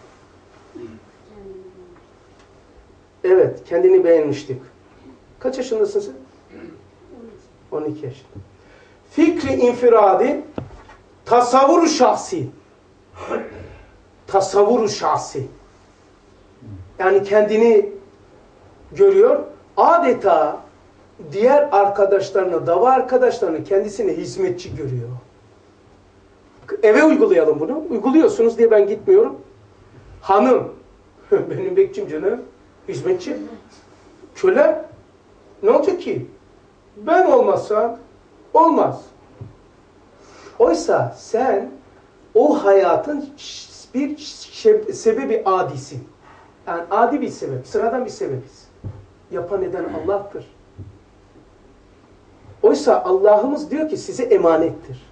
Evet, kendini beğenmiştik. Kaç yaşındasın sen? on iki yaşında. Fikri infiradi, tasavvuru şahsi. Tasavvuru şahsi. Yani kendini görüyor, adeta diğer arkadaşlarını, dava arkadaşlarını kendisini hizmetçi görüyor. Eve uygulayalım bunu. Uyguluyorsunuz diye ben gitmiyorum. Hanım, benim bekçim canım, hizmetçi, köle, Ne olacak ki? Ben olmazsam olmaz. Oysa sen o hayatın bir sebebi adisin. Yani adi bir sebep, sıradan bir sebebiz. Yapan eden Allah'tır. Oysa Allah'ımız diyor ki size emanettir.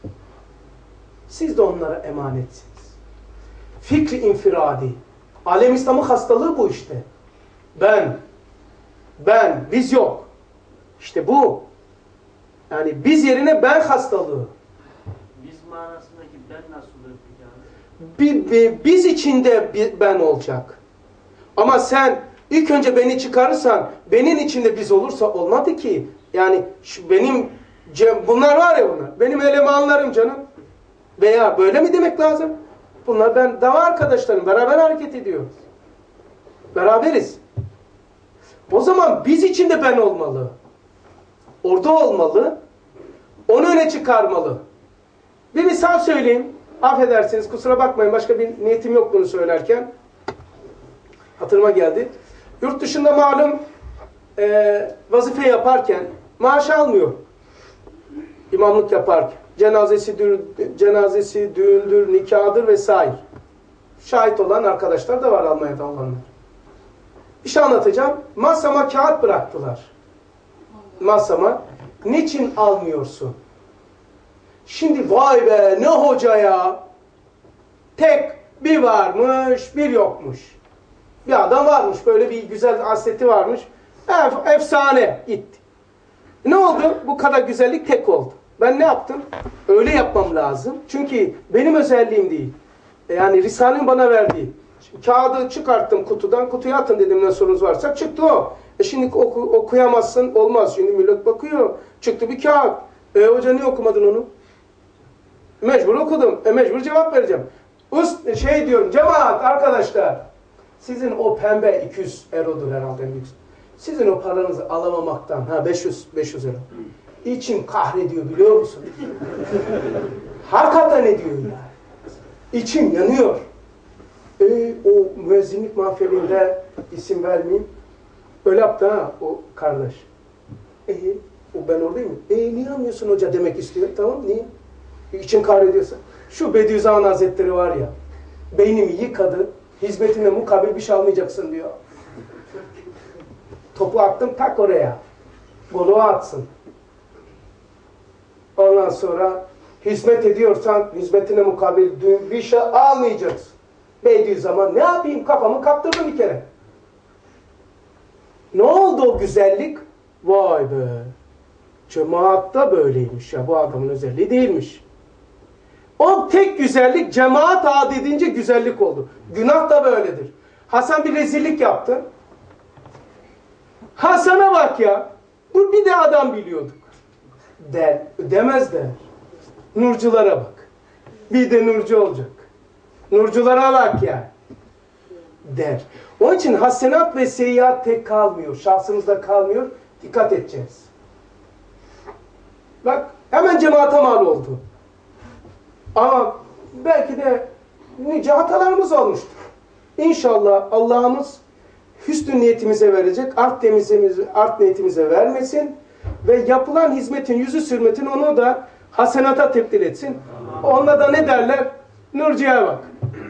Siz de onlara emanetsiniz. Fikri infiradi. Alem İslam'ın hastalığı bu işte. Ben, ben, biz yok. İşte bu. Yani biz yerine ben hastalığı. Biz manasındaki ben nasıl olur peki abi? Bi, bi, biz içinde bir ben olacak. Ama sen ilk önce beni çıkarırsan, benim içinde biz olursa olmadı ki. Yani şu benim, bunlar var ya bunlar. Benim elemanlarım canım. Veya böyle mi demek lazım? Bunlar ben dava arkadaşlarım. Beraber hareket ediyoruz. Beraberiz. O zaman biz içinde ben olmalı. Orada olmalı. Onu öne çıkarmalı. Bir misal söyleyeyim. Affedersiniz, kusura bakmayın. Başka bir niyetim yok bunu söylerken. Hatırıma geldi. Yurt dışında malum e, vazife yaparken maaş almıyor. İmamlık yaparken. Cenazesidir, cenazesi, düğündür, nikahdır vesaire. Şahit olan arkadaşlar da var Almanya'da olanlar. Bir şey anlatacağım. Masama kağıt bıraktılar. Masama. Niçin almıyorsun? Şimdi vay be ne hoca ya. Tek bir varmış bir yokmuş. Bir adam varmış böyle bir güzel hasleti varmış. Ef, efsane gitti. Ne oldu? Bu kadar güzellik tek oldu. Ben ne yaptım? Öyle yapmam lazım. Çünkü benim özelliğim değil. Yani Risale'nin bana verdiği. Şimdi kağıdı çıkarttım kutudan. Kutuya atın dedim ne sorunuz varsa. Çıktı o. E şimdi oku, okuyamazsın. Olmaz. Şimdi millet bakıyor. Çıktı bir kağıt. E hoca niye okumadın onu? Mecbur okudum. E mecbur cevap vereceğim. Ust, şey diyorum. Cemaat arkadaşlar. Sizin o pembe iki yüz eurodur herhalde. Sizin o paranızı alamamaktan. Ha beş yüz euro. İçim kahrediyor biliyor musun? Hakikaten ediyor yani. İçim yanıyor. E, o müezzinlik mahfilinde isim vermeyeyim. Öyle yaptı ha o kardeş. E, o ben oradayım. E niye anlıyorsun hoca demek istiyor. Tamam niye? İçin kahrediyorsa. Şu Bediüzzaman Hazretleri var ya. Beynimi yıkadı. Hizmetine mukabil bir şey almayacaksın diyor. Topu attım tak oraya. Golü atsın. Ondan sonra hizmet ediyorsan hizmetine mukabil bir şey almayacaksın. Bediüzzaman ne yapayım kafamı kaptırdım bir kere. Ne oldu o güzellik? Vay be. Cemaatta böyleymiş ya bu adamın özelliği değilmiş. O tek güzellik cemaat adı edince güzellik oldu. Günah da böyledir. Hasan bir rezillik yaptı. Hasan'a bak ya. Bu bir de adam biliyorduk. Der, demez der. Nurculara bak. Bir de nurcu olacak. Nurculara bak ya. Der. Onun için hasenat ve seyyiat tek kalmıyor. Şahsımızda kalmıyor. Dikkat edeceğiz. Bak hemen cemaate mal oldu. Ama belki de nice hatalarımız olmuştur. İnşallah Allah'ımız hüsnü niyetimize verecek, art, art niyetimize vermesin ve yapılan hizmetin yüzü sürmetin onu da hasenata tebdil etsin. Onda da ne derler? Nurcuya bak.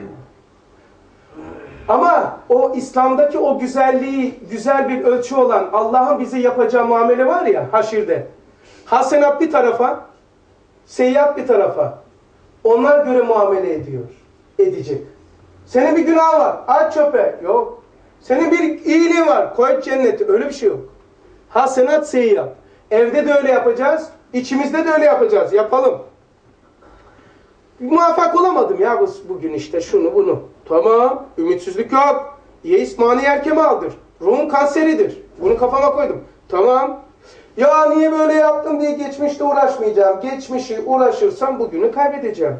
Ama o İslam'daki o güzelliği, güzel bir ölçü olan Allah'ın bize yapacağı muamele var ya haşirde. Hasenat bir tarafa, seyyiat bir tarafa. Onlar göre muamele ediyor, edecek. Senin bir günahın var, at çöpe. Yok. Senin bir iyiliğin var, koy cennete. Öyle bir şey yok. Hasenat, seyyiat. Evde de öyle yapacağız, içimizde de öyle yapacağız. Yapalım. Muvaffak olamadım ya bugün işte şunu bunu. Tamam, ümitsizlik yok. Yeis mani kemaldir. Ruhun kanseridir. Bunu kafama koydum. Tamam. Ya niye böyle yaptım diye geçmişte uğraşmayacağım. Geçmişi uğraşırsam bugünü kaybedeceğim.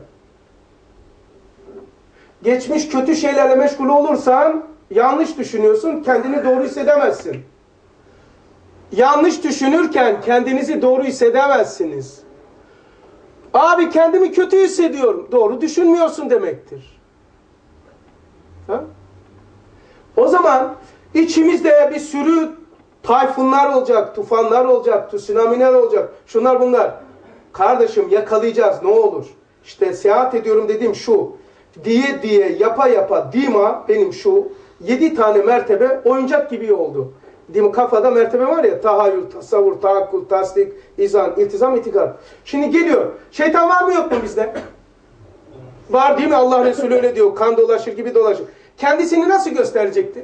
Geçmiş kötü şeylerle meşgul olursan yanlış düşünüyorsun, kendini doğru hissedemezsin. Yanlış düşünürken kendinizi doğru hissedemezsiniz. Abi kendimi kötü hissediyorum. Doğru düşünmüyorsun demektir. Ha? O zaman içimizde bir sürü Tayfunlar olacak, tufanlar olacak, tsunamiler olacak. Şunlar bunlar. Kardeşim yakalayacağız ne olur. İşte seyahat ediyorum dediğim şu. Diye diye yapa yapa dima benim şu yedi tane mertebe oyuncak gibi oldu. Değil mi? Kafada mertebe var ya, tahayyül, tasavvur, tahakkul, tasdik, izan, iltizam, itikad. Şimdi geliyor. Şeytan var mı yok mu bizde? Var değil mi? Allah Resulü öyle diyor. Kan dolaşır gibi dolaşır. Kendisini nasıl gösterecekti?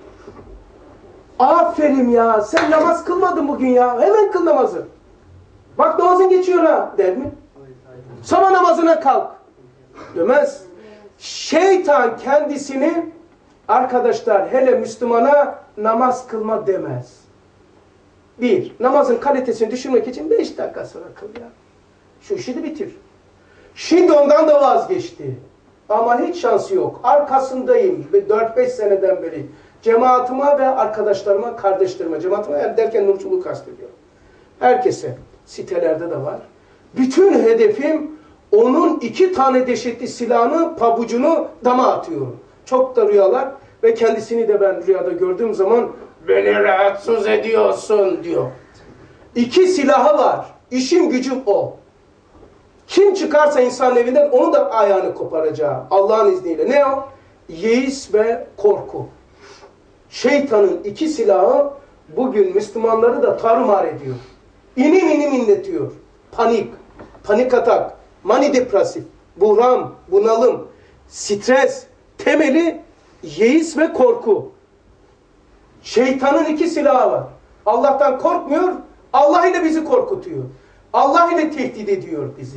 Aferin ya. Sen namaz kılmadın bugün ya. Hemen kıl namazı. Bak namazın geçiyor ha. Der mi? Sabah namazına kalk. Demez. Şeytan kendisini arkadaşlar hele Müslümana namaz kılma demez. Bir, namazın kalitesini düşürmek için beş dakika sonra kıl ya. Şu işi de bitir. Şimdi ondan da vazgeçti. Ama hiç şansı yok. Arkasındayım. dört beş seneden beri. Cemaatıma ve arkadaşlarıma, kardeşlerime. Cemaatime yani derken nurculuğu kastediyor. Herkese. Sitelerde de var. Bütün hedefim onun iki tane dehşetli silahını, pabucunu dama atıyorum. Çok da rüyalar ve kendisini de ben rüyada gördüğüm zaman beni rahatsız ediyorsun diyor. İki silahı var. İşim gücüm o. Kim çıkarsa insanın evinden onu da ayağını koparacağı Allah'ın izniyle. Ne o? Yeis ve korku. Şeytanın iki silahı bugün Müslümanları da tarumar ediyor. İnim inim inletiyor. Panik, panik atak, mani depresif, buhran, bunalım, stres, temeli yeis ve korku. Şeytanın iki silahı var. Allah'tan korkmuyor, Allah ile bizi korkutuyor. Allah ile tehdit ediyor bizi.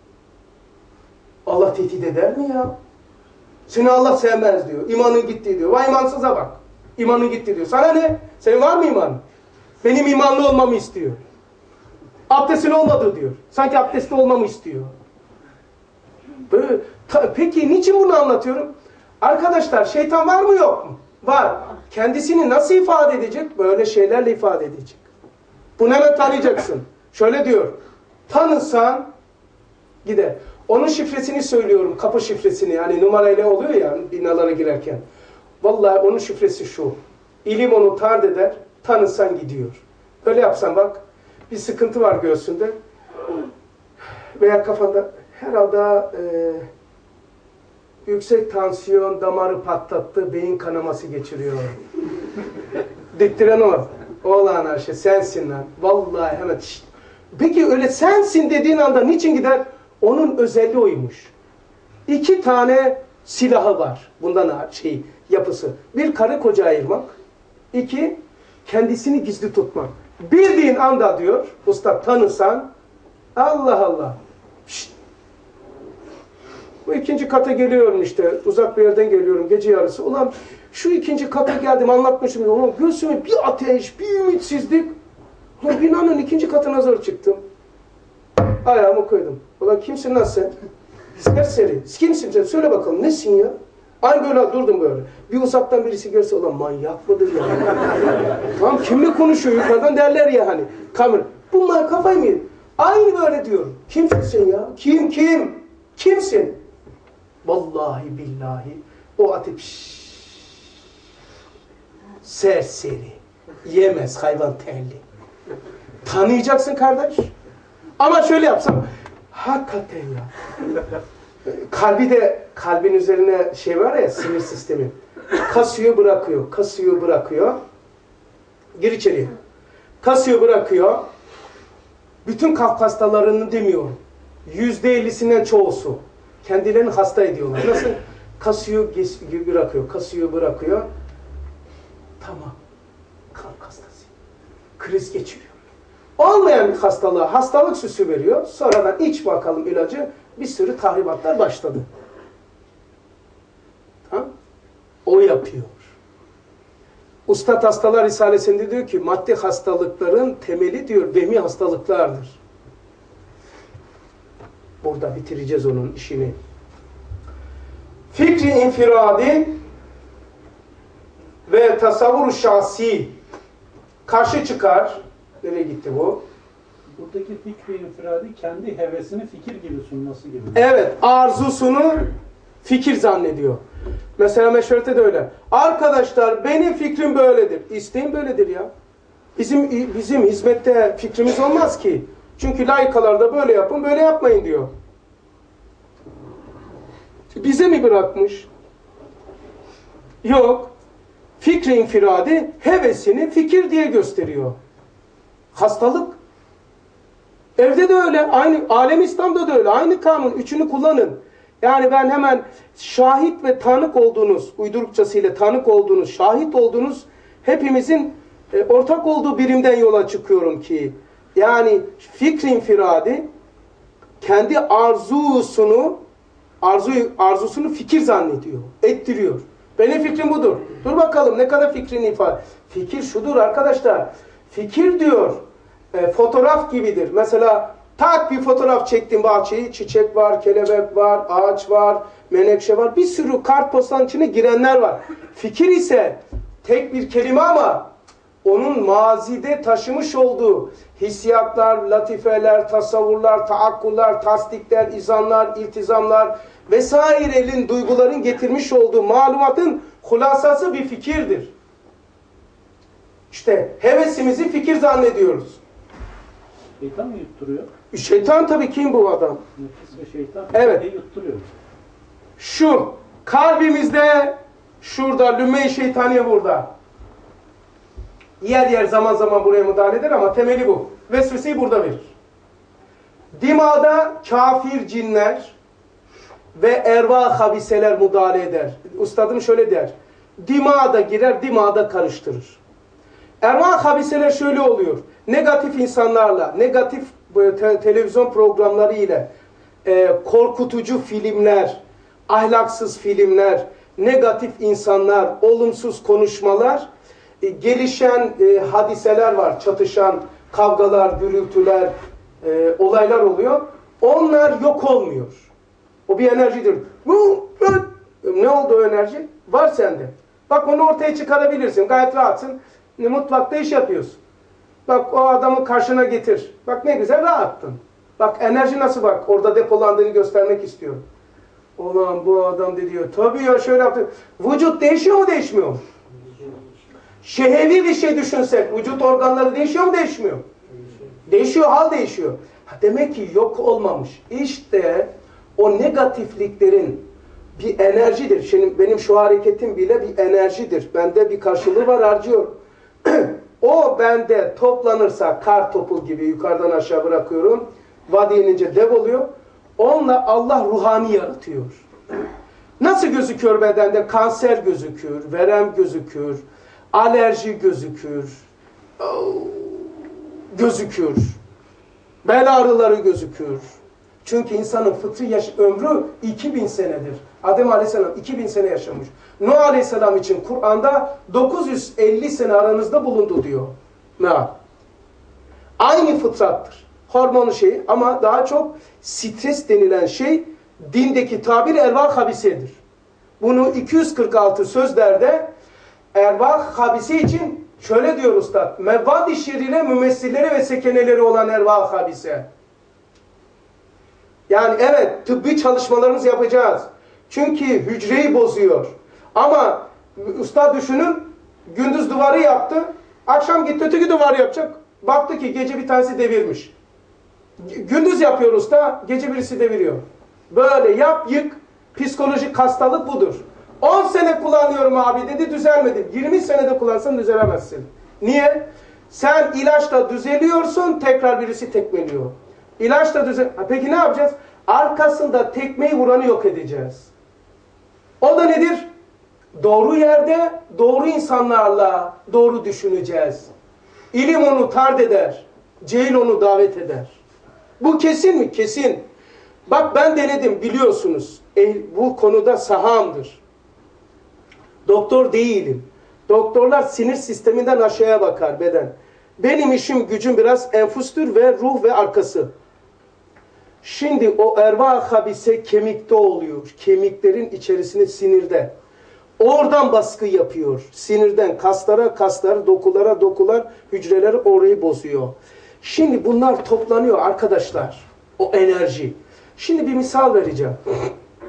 Allah tehdit eder mi ya? Seni Allah sevmez diyor. İmanın gitti diyor. Vay imansıza bak. İmanın gitti diyor. Sana ne? Senin var mı imanın? Benim imanlı olmamı istiyor. Abdestin olmadı diyor. Sanki abdestli olmamı istiyor. Böyle, ta, peki niçin bunu anlatıyorum? Arkadaşlar şeytan var mı yok mu? Var. Kendisini nasıl ifade edecek? Böyle şeylerle ifade edecek. Bunu hemen tanıyacaksın. Şöyle diyor. Tanırsan gider. Onun şifresini söylüyorum. Kapı şifresini. Yani numarayla oluyor ya binalara girerken. Vallahi onun şifresi şu. İlim onu tard eder. Tanırsan gidiyor. Öyle yapsan bak. Bir sıkıntı var göğsünde. Veya kafanda herhalde e, yüksek tansiyon damarı patlattı. Beyin kanaması geçiriyor. Diktiren o. Oğlan Ayşe sensin lan. Vallahi hemen. Şişt. Peki öyle sensin dediğin anda niçin gider? Onun özelliği oymuş. İki tane silahı var. Bundan şey yapısı. Bir karı koca ayırmak. İki kendisini gizli tutmak. Bildiğin anda diyor usta tanırsan Allah Allah. Şişt. Bu ikinci kata geliyorum işte. Uzak bir yerden geliyorum gece yarısı. Ulan şu ikinci kata geldim anlatmışım. Ulan göğsüme bir ateş, bir ümitsizlik. Ulan binanın ikinci katına zor çıktım. Ayağımı koydum. Ulan kimsin lan sen? Serseri. Kimsin sen? Söyle bakalım nesin ya? Aynı böyle durdum böyle. Bir uzaktan birisi görse ulan manyak mıdır ya? Tamam kimle konuşuyor yukarıdan derler ya hani. Kamera. Bunlar kafayı mı yedi? Aynı böyle diyorum. Kimsin sen ya? Kim kim? Kimsin? Vallahi billahi o ateş serseri. Yemez hayvan terli. Tanıyacaksın kardeş. Ama şöyle yapsam hakikaten ya. Kalbi de kalbin üzerine şey var ya sinir sistemi. Kasıyor bırakıyor. Kasıyor bırakıyor. Gir içeriye. Kasıyor bırakıyor. Bütün kalp hastalarını demiyorum. Yüzde ellisinden çoğusu. Kendilerini hasta ediyorlar. Nasıl? Kasıyor bırakıyor. Kasıyor bırakıyor. Tamam. Kalp hastası. Kriz geçiriyor. Olmayan bir hastalığa hastalık süsü veriyor. Sonradan iç bakalım ilacı. Bir sürü tahribatlar başladı. Tamam? O yapıyor. Ustad Hastalar Risalesi'nde diyor ki maddi hastalıkların temeli diyor vehmi hastalıklardır. Burada bitireceğiz onun işini. Fikri infiradi ve tasavvur şahsi karşı çıkar. Nereye gitti bu? Buradaki fikri infiradi kendi hevesini fikir gibi sunması gibi. Evet, arzusunu fikir zannediyor. Mesela meşrete de öyle. Arkadaşlar benim fikrim böyledir. İsteğim böyledir ya. Bizim bizim hizmette fikrimiz olmaz ki. Çünkü laikalarda böyle yapın, böyle yapmayın diyor. Bize mi bırakmış? Yok. Fikri infiradi hevesini fikir diye gösteriyor. Hastalık. Evde de öyle. Aynı alem İslam'da da öyle. Aynı kanun. Üçünü kullanın. Yani ben hemen şahit ve tanık olduğunuz, uydurukçasıyla tanık olduğunuz, şahit olduğunuz hepimizin e, ortak olduğu birimden yola çıkıyorum ki yani fikri infiradi kendi arzusunu arzu, arzusunu fikir zannediyor, ettiriyor. Benim fikrim budur. Dur bakalım ne kadar fikrini ifade. Fikir şudur arkadaşlar. Fikir diyor e, fotoğraf gibidir. Mesela tak bir fotoğraf çektim bahçeyi. Çiçek var, kelebek var, ağaç var, menekşe var. Bir sürü kartpostalın içine girenler var. Fikir ise tek bir kelime ama onun mazide taşımış olduğu hissiyatlar, latifeler, tasavvurlar, taakkullar, tasdikler, izanlar, iltizamlar vesairenin duyguların getirmiş olduğu malumatın hulasası bir fikirdir. İşte hevesimizi fikir zannediyoruz. Şeytan mı yutturuyor? Şeytan tabii, kim bu adam? Nefis ve şeytan Evet. yutturuyor. Şu kalbimizde şurada lümme-i şeytaniye burada. Yer yer zaman zaman buraya müdahale eder ama temeli bu. Vesveseyi burada verir. Dimağda kafir cinler ve erva habiseler müdahale eder. Üstadım şöyle der. Dimağa da girer, dimağa da karıştırır. Erva habiseler şöyle oluyor. Negatif insanlarla, negatif te televizyon programları ile e, korkutucu filmler, ahlaksız filmler, negatif insanlar, olumsuz konuşmalar, e, gelişen e, hadiseler var. Çatışan kavgalar, gürültüler, e, olaylar oluyor. Onlar yok olmuyor. O bir enerjidir. Bu, ne oldu o enerji? Var sende. Bak onu ortaya çıkarabilirsin. Gayet rahatsın. Mutfakta iş yapıyorsun. Bak o adamı karşına getir. Bak ne güzel rahattın. Bak enerji nasıl bak. Orada depolandığını göstermek istiyorum. Ulan bu adam de diyor. Tabii ya şöyle yaptı. Vücut değişiyor mu değişmiyor mu? Şehevi bir şey düşünsek. Vücut organları değişiyor mu değişmiyor mu? Değişiyor, hal değişiyor. Ha, demek ki yok olmamış. İşte o negatifliklerin bir enerjidir. Şimdi benim şu hareketim bile bir enerjidir. Bende bir karşılığı var, harcıyorum. O bende toplanırsa kar topu gibi yukarıdan aşağı bırakıyorum. Vadiye inince dev oluyor. Onunla Allah ruhani yaratıyor. Nasıl gözüküyor bedende? Kanser gözükür, verem gözükür, alerji gözükür, gözükür, bel ağrıları gözükür. Çünkü insanın fıtri yaş ömrü iki bin senedir. Adem Aleyhisselam iki bin sene yaşamış. Nuh Aleyhisselam için Kur'an'da dokuz yüz elli sene aranızda bulundu diyor. Ne? Aynı fıtrattır. Hormonu şeyi ama daha çok stres denilen şey dindeki tabir ervah habisedir. Bunu iki yüz kırk altı sözlerde ervah habise için şöyle diyor Üstad. Mevvad-i şerire mümessilleri ve sekeneleri olan ervah habise. Yani evet tıbbi çalışmalarımızı yapacağız. Çünkü hücreyi bozuyor. Ama usta düşünün gündüz duvarı yaptı. Akşam gitti öteki duvarı yapacak. Baktı ki gece bir tanesi devirmiş. Gündüz yapıyor usta, gece birisi deviriyor. Böyle yap yık, psikolojik hastalık budur. on sene kullanıyorum abi dedi, düzelmedi. yirmi senede kullansan düzelemezsin. Niye? Sen ilaçla düzeliyorsun, tekrar birisi tekmeliyor. İlaçla düzel... Ha, peki ne yapacağız? Arkasında tekmeyi vuranı yok edeceğiz. O da nedir? Doğru yerde, doğru insanlarla doğru düşüneceğiz. İlim onu tard eder, cehil onu davet eder. Bu kesin mi? Kesin. Bak ben denedim biliyorsunuz. Eh, bu konuda sahamdır. Doktor değilim. Doktorlar sinir sisteminden aşağıya bakar beden. Benim işim gücüm biraz enfustür ve ruh ve arkası. Şimdi o erva habise kemikte oluyor. Kemiklerin içerisinde sinirde. Oradan baskı yapıyor. Sinirden kaslara kaslar, dokulara dokular, hücreler orayı bozuyor. Şimdi bunlar toplanıyor arkadaşlar. O enerji. Şimdi bir misal vereceğim.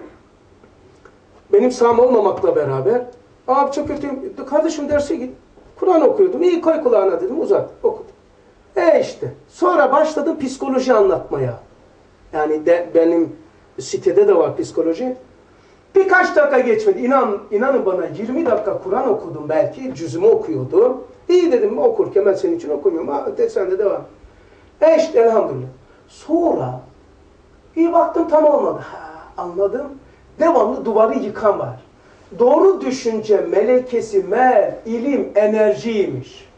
Benim sağım olmamakla beraber abi çok kötüyüm. Kardeşim derse git. Kur'an okuyordum. İyi koy kulağına dedim. Uzat. Okudum. E işte. Sonra başladım psikoloji anlatmaya. Yani de, benim sitede de var psikoloji. Birkaç dakika geçmedi. İnan, inanın bana yirmi dakika Kur'an okudum belki. Cüzümü okuyordum. İyi dedim okurken ben senin için okumuyorum. Ha, de, sen de devam. E işte elhamdülillah. Sonra bir baktım tam olmadı. Ha, anladım. Devamlı duvarı yıkan var. Doğru düşünce melekesi, mer, ilim, enerjiymiş.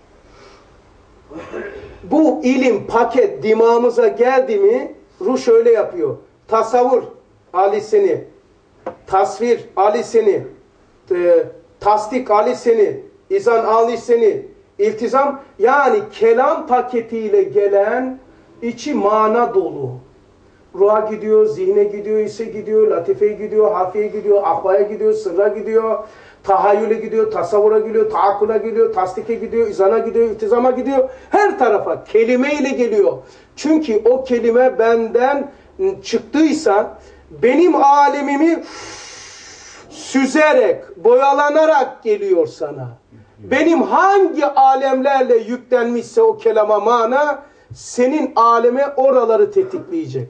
Bu ilim paket dimağımıza geldi mi ruh şöyle yapıyor. Tasavvur alisini, tasvir alisini, e, tasdik alisini, izan alisini, iltizam yani kelam paketiyle gelen içi mana dolu. Ruha gidiyor, zihne gidiyor, hisse gidiyor, latifeye gidiyor, hafiye gidiyor, ahvaya gidiyor, sırra gidiyor, tahayyüle gidiyor, tasavvura gidiyor, taakkula gidiyor, tasdike gidiyor, izana gidiyor, iltizama gidiyor. Her tarafa kelimeyle geliyor. Çünkü o kelime benden çıktıysa benim alemimi süzerek, boyalanarak geliyor sana. Benim hangi alemlerle yüklenmişse o kelama mana senin aleme oraları tetikleyecek.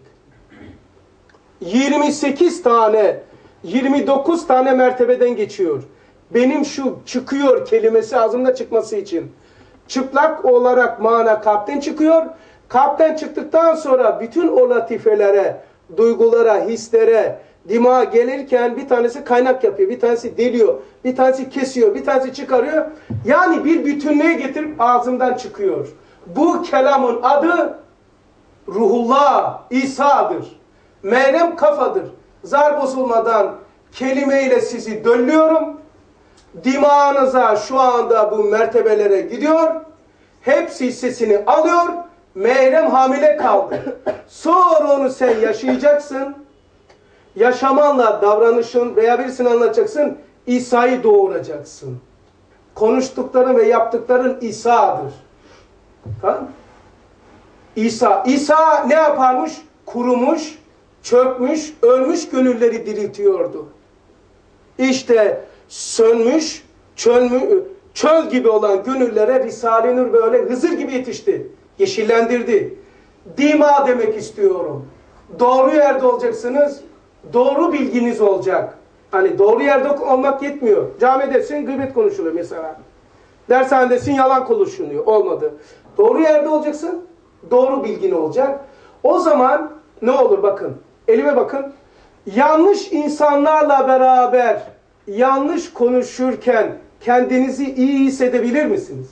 yirmi sekiz tane, yirmi dokuz tane mertebeden geçiyor. Benim şu çıkıyor kelimesi ağzımda çıkması için. Çıplak olarak mana kalpten çıkıyor. Kalpten çıktıktan sonra bütün o latifelere, duygulara, hislere, dimağa gelirken bir tanesi kaynak yapıyor, bir tanesi deliyor, bir tanesi kesiyor, bir tanesi çıkarıyor. Yani bir bütünlüğe getirip ağzımdan çıkıyor. Bu kelamın adı Ruhullah, İsa'dır. Meryem kafadır. Zar bozulmadan kelimeyle sizi döllüyorum. Dimağınıza şu anda bu mertebelere gidiyor. Hepsi hissesini alıyor. Meryem hamile kaldı. Sonra onu sen yaşayacaksın. Yaşamanla davranışın veya birisini anlatacaksın. İsa'yı doğuracaksın. Konuştukların ve yaptıkların İsa'dır. Tamam? İsa. İsa ne yaparmış? Kurumuş, çökmüş, ölmüş gönülleri diriltiyordu. İşte sönmüş, çölmü, çöl gibi olan gönüllere Risale-i Nur böyle Hızır gibi yetişti. Yeşillendirdi. Dima demek istiyorum. Doğru yerde olacaksınız. Doğru bilginiz olacak. Hani doğru yerde olmak yetmiyor. Camidesin, gıybet konuşuluyor mesela. Dershanedesin, yalan konuşuluyor. Olmadı. Doğru yerde olacaksın. Doğru bilgin olacak. O zaman ne olur bakın. Elime bakın. Yanlış insanlarla beraber yanlış konuşurken kendinizi iyi hissedebilir misiniz?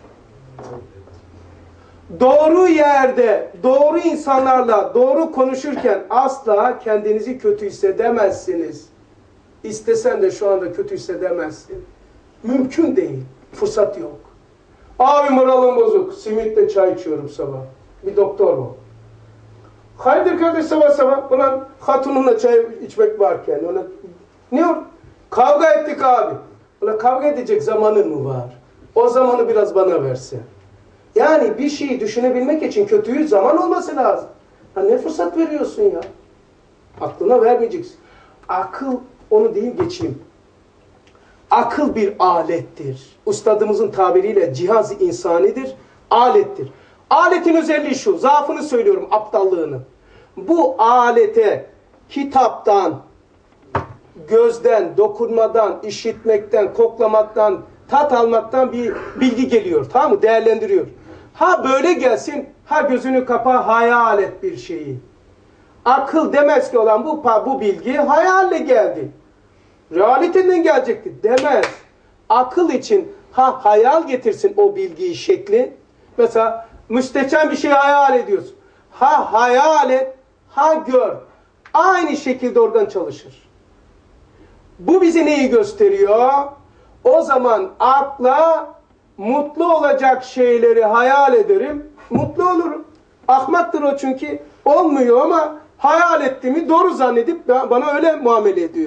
Doğru yerde, doğru insanlarla doğru konuşurken asla kendinizi kötü hissedemezsiniz. İstesen de şu anda kötü hissedemezsin. Mümkün değil. Fırsat yok. Abi moralım bozuk. Simitle çay içiyorum sabah. Bir doktor bu. Hayırdır kardeş sabah sabah? Ulan hatununla çay içmek varken. Ona, ne o? Kavga ettik abi. Ulan kavga edecek zamanın mı var? O zamanı biraz bana verse. Yani bir şeyi düşünebilmek için kötüyü zaman olması lazım. Ha ne fırsat veriyorsun ya? Aklına vermeyeceksin. Akıl, onu değil geçeyim. Akıl bir alettir. Ustadımızın tabiriyle cihaz-ı insanidir. Alettir. Aletin özelliği şu. Zaafını söylüyorum, aptallığını. Bu alete kitaptan, gözden, dokunmadan, işitmekten, koklamaktan, tat almaktan bir bilgi geliyor. Tamam mı? Değerlendiriyor. Ha böyle gelsin, ha gözünü kapa, hayal et bir şeyi. Akıl demez ki olan bu, bu bilgi hayalle geldi. Realiteden gelecekti demez. Akıl için ha hayal getirsin o bilgiyi şekli. Mesela müstehcen bir şey hayal ediyorsun. Ha hayal et, ha gör. Aynı şekilde oradan çalışır. Bu bize neyi gösteriyor? O zaman akla mutlu olacak şeyleri hayal ederim, mutlu olurum. Ahmaktır o çünkü olmuyor ama hayal ettiğimi doğru zannedip bana öyle muamele ediyor.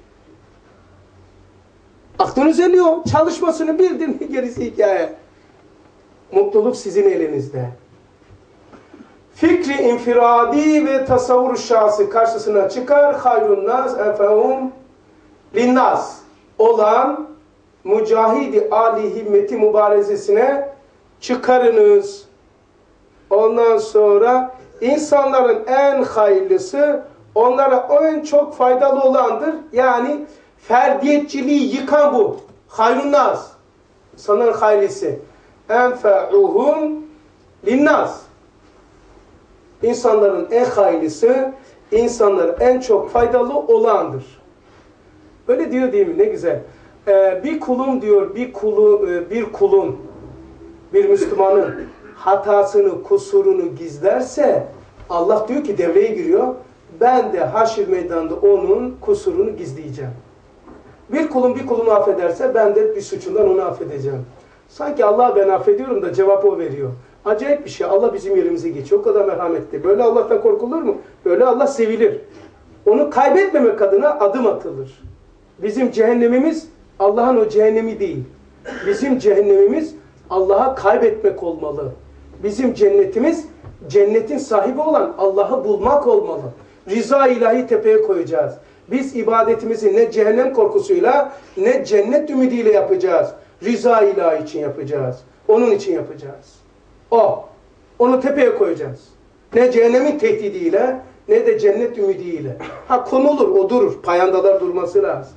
Aklın özelliği o. Çalışmasını bildin mi gerisi hikaye. Mutluluk sizin elinizde. Fikri infiradi ve tasavvur şahsı karşısına çıkar. Hayrun nas enfehum linnas olan mücahidi âli himmeti mübarezesine çıkarınız. Ondan sonra insanların en hayırlısı, onlara en çok faydalı olandır. Yani ferdiyetçiliği yıkan bu. Hayrun nas. İnsanların hayırlısı. Enfe'uhum linnas. İnsanların en hayırlısı, insanlara en çok faydalı olandır. Öyle diyor değil mi? Ne güzel. Ee, bir kulum diyor, bir kulu, bir kulun, bir Müslümanın hatasını, kusurunu gizlerse Allah diyor ki devreye giriyor. Ben de haşir meydanında onun kusurunu gizleyeceğim. Bir kulum bir kulunu affederse ben de bir suçundan onu affedeceğim. Sanki Allah ben affediyorum da cevap o veriyor. Acayip bir şey. Allah bizim yerimize geçiyor. O kadar merhametli. Böyle Allah'tan korkulur mu? Böyle Allah sevilir. Onu kaybetmemek adına adım atılır. Bizim cehennemimiz Allah'ın o cehennemi değil. Bizim cehennemimiz Allah'a kaybetmek olmalı. Bizim cennetimiz cennetin sahibi olan Allah'ı bulmak olmalı. Rıza ilahi tepeye koyacağız. Biz ibadetimizi ne cehennem korkusuyla ne cennet ümidiyle yapacağız. Rıza ilahi için yapacağız. Onun için yapacağız. O. Onu tepeye koyacağız. Ne cehennemin tehdidiyle ne de cennet ümidiyle. Ha konulur, o durur. Payandalar durması lazım.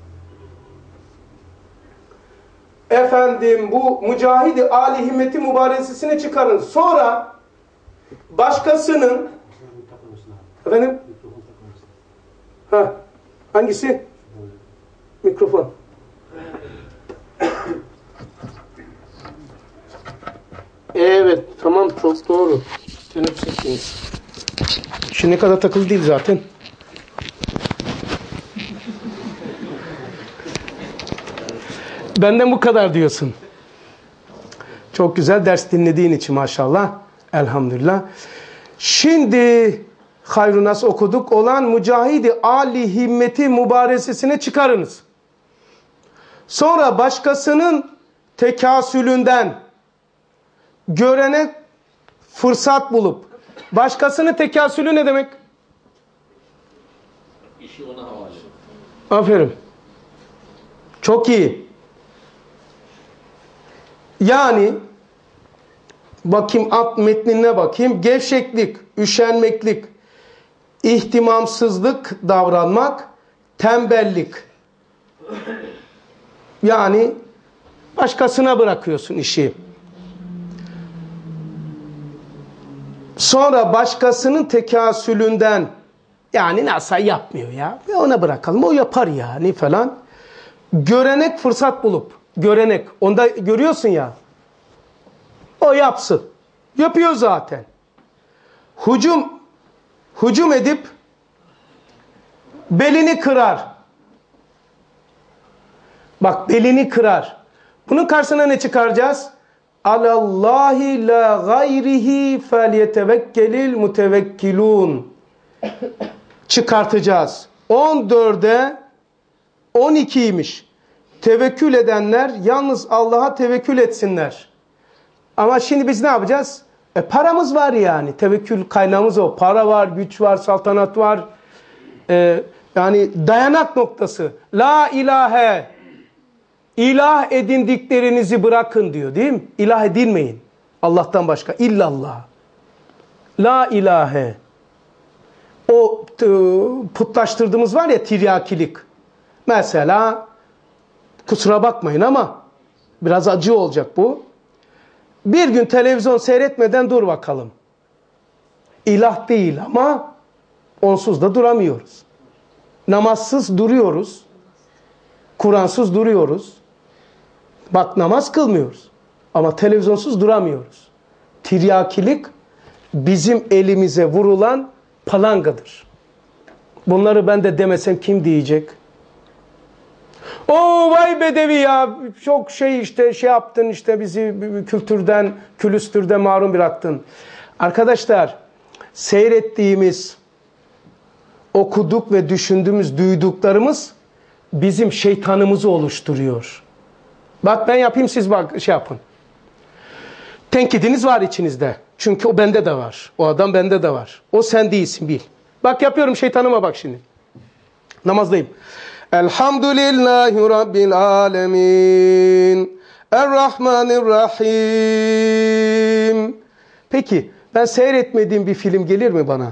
Efendim bu mücahidi âli himmeti mübaresesine çıkarın. Sonra başkasının efendim ha hangisi? Mikrofon. Evet, tamam, çok doğru. Teneffüs ettiniz. Şimdiye kadar takılı değil zaten. Benden bu kadar diyorsun. Çok güzel ders dinlediğin için maşallah. Elhamdülillah. Şimdi Hayrunas okuduk olan mücahidi âli himmeti mübaresesine çıkarınız. Sonra başkasının tekasülünden görene fırsat bulup, başkasının tekasülü ne demek? İşi ona havale. Aferin. Çok iyi. Yani bakayım alt metnine bakayım. Gevşeklik, üşenmeklik, ihtimamsızlık davranmak, tembellik. Yani başkasına bırakıyorsun işi. Sonra başkasının tekasülünden, yani nasıl yapmıyor ya, ona bırakalım, o yapar yani falan. Görenek fırsat bulup, görenek, onda görüyorsun ya, o yapsın. Yapıyor zaten. Hücum, hücum edip belini kırar. Bak, belini kırar. Bunun karşısına ne çıkaracağız? Alallahi la gayrihi felyetevekkelil mutevekkilun. Çıkartacağız. on dörde on ikiymiş. Tevekkül edenler yalnız Allah'a tevekkül etsinler. Ama şimdi biz ne yapacağız? E paramız var yani. Tevekkül kaynağımız o. Para var, güç var, saltanat var. E, yani dayanak noktası. La ilahe. İlah edindiklerinizi bırakın diyor, değil mi? İlah edinmeyin. Allah'tan başka. İllallah. La ilahe. O putlaştırdığımız var ya, tiryakilik. Mesela kusura bakmayın ama biraz acı olacak bu. Bir gün televizyon seyretmeden dur bakalım. İlah değil ama onsuz da duramıyoruz. Namazsız duruyoruz. Kur'ansız duruyoruz. Bak, namaz kılmıyoruz. Ama televizyonsuz duramıyoruz. Tiryakilik bizim elimize vurulan palangadır. Bunları ben de demesem kim diyecek? O vay bedevi ya, çok şey işte şey yaptın, işte bizi kültürden, külüstürden mahrum bıraktın. Arkadaşlar, seyrettiğimiz, okuduk ve düşündüğümüz, duyduklarımız bizim şeytanımızı oluşturuyor. Bak ben yapayım, siz bak şey yapın. Tenkidiniz var içinizde. Çünkü o bende de var. O adam bende de var. O sen değilsin, bil. Bak yapıyorum, şeytanıma bak şimdi. Namazdayım. Elhamdülillahi Rabbil alemin. Errahmanirrahim. Peki ben seyretmediğim bir film gelir mi bana?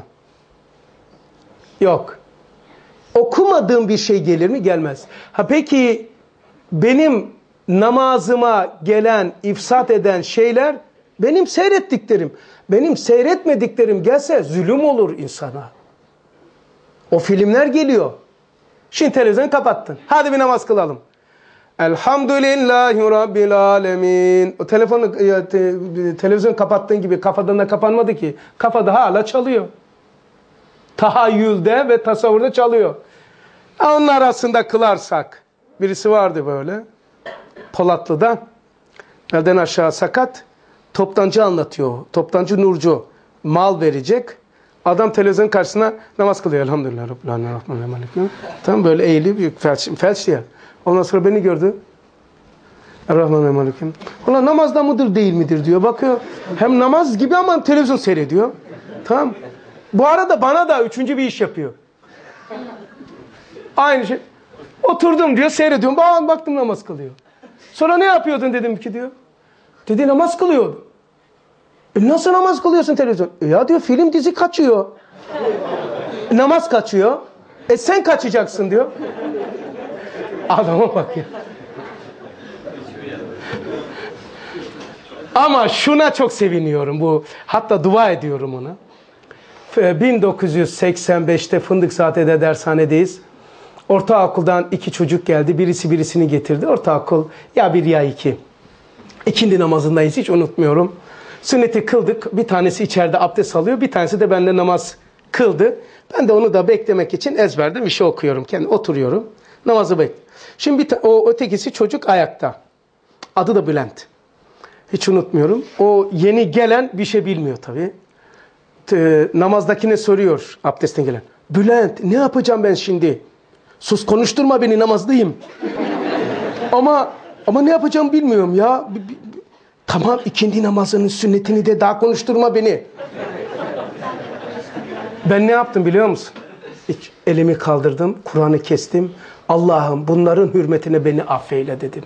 Yok. Okumadığım bir şey gelir mi? Gelmez. Ha peki benim namazıma gelen, ifsat eden şeyler benim seyrettiklerim. Benim seyretmediklerim gelse zulüm olur insana. O filmler geliyor. Şimdi televizyonu kapattın. Hadi bir namaz kılalım. Elhamdülillahi Rabbil alemin. O telefonu, ya, te, televizyon kapattığın gibi kafadan da kapanmadı ki. Kafada hala çalıyor. Tahayyülde ve tasavvurda çalıyor. Onun arasında kılarsak. Birisi vardı böyle. Polatlı'da. Belden aşağı sakat. Toptancı anlatıyor. Toptancı Nurcu. Mal verecek. Adam televizyon karşısına namaz kılıyor. Elhamdülillah Rabbil alemin. Tam böyle eğilip felç, felç diye. Ondan sonra beni gördü. Errahmanirrahim. Ulan namazda mıdır değil midir diyor. Bakıyor. Hem namaz gibi ama televizyon seyrediyor. Tamam. Bu arada bana da üçüncü bir iş yapıyor. Aynı şey. Oturdum diyor, seyrediyorum. Bak, baktım namaz kılıyor. Sonra ne yapıyordun dedim ki diyor. Dedi namaz kılıyordu. E nasıl namaz kılıyorsun televizyon? E ya diyor film dizi kaçıyor. E, namaz kaçıyor. E sen kaçacaksın diyor. Adama bak ya. Ama şuna çok seviniyorum. Bu, hatta dua ediyorum ona. bin dokuz yüz seksen beşte Fındıkzade'de dershanedeyiz. Ortaokuldan iki çocuk geldi. Birisi birisini getirdi. Ortaokul ya bir ya iki. İkindi namazındayız, hiç unutmuyorum. Sünneti kıldık. Bir tanesi içeride abdest alıyor. Bir tanesi de bende namaz kıldı. Ben de onu da beklemek için ezberde bir şey okuyorum. Kendi oturuyorum. Namazı bekliyorum. Şimdi bir o ötekisi çocuk ayakta. Adı da Bülent. Hiç unutmuyorum. O yeni gelen bir şey bilmiyor tabii. T namazdakine soruyor abdestten gelen. Bülent ne yapacağım ben şimdi? Sus konuşturma beni, namazdayım. ama ama ne yapacağımı bilmiyorum ya. B b tamam ikindi namazının sünnetini de daha konuşturma beni. Ben ne yaptım biliyor musun? Hiç elimi kaldırdım, Kur'an'ı kestim. Allah'ım bunların hürmetine beni affeyle dedim.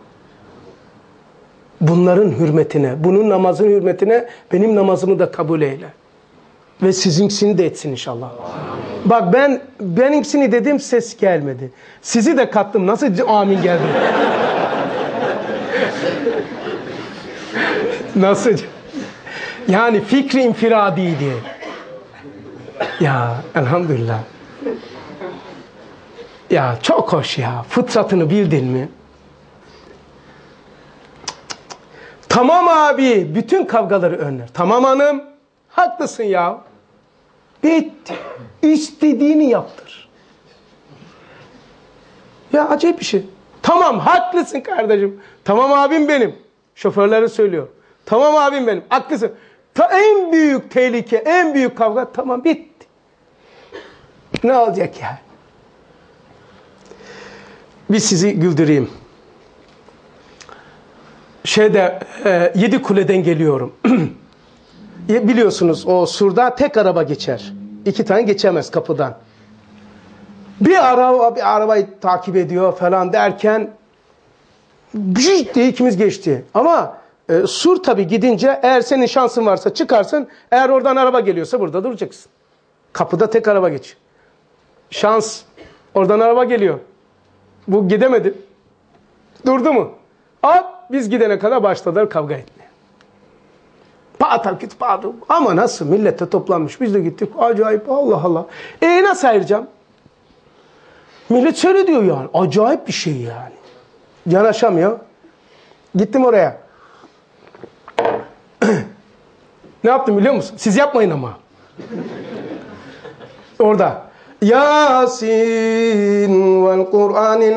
Bunların hürmetine, bunun namazın hürmetine benim namazımı da kabul eyle. Ve sizinkisini de etsin inşallah. Bak ben benimkisini dedim, ses gelmedi. Sizi de kattım, nasıl amin geldi? Nasıl? Yani fikri infiradiydi. Ya elhamdülillah. Ya çok hoş ya. Fıtratını bildin mi? Tamam abi. Bütün kavgaları önler. Tamam hanım. Haklısın ya. Bitti. İstediğini yaptır. Ya acayip bir şey. Tamam haklısın kardeşim. Tamam abim benim. Şoförleri söylüyor. Tamam abim benim. Haklısın. Ta en büyük tehlike, en büyük kavga tamam bitti. Ne olacak ya? Bir sizi güldüreyim. Şeyde e, Yedi Kule'den geliyorum. Biliyorsunuz o surda tek araba geçer. İki tane geçemez kapıdan. Bir araba bir arabayı takip ediyor falan derken büyük diye ikimiz geçti. Ama e, sur tabii gidince eğer senin şansın varsa çıkarsın. Eğer oradan araba geliyorsa burada duracaksın. Kapıda tek araba geçiyor. Şans. Oradan araba geliyor. Bu gidemedi. Durdu mu? Hop biz gidene kadar başladılar kavga etmeye. Patal git patal. Ama nasıl millete toplanmış. Biz de gittik. Acayip Allah Allah. E nasıl ayıracağım? Millet seyrediyor yani. Acayip bir şey yani. Yanaşamıyor. Gittim oraya. Ne yaptım biliyor musun? Siz yapmayın ama. Orada. Yasin vel Kur'anil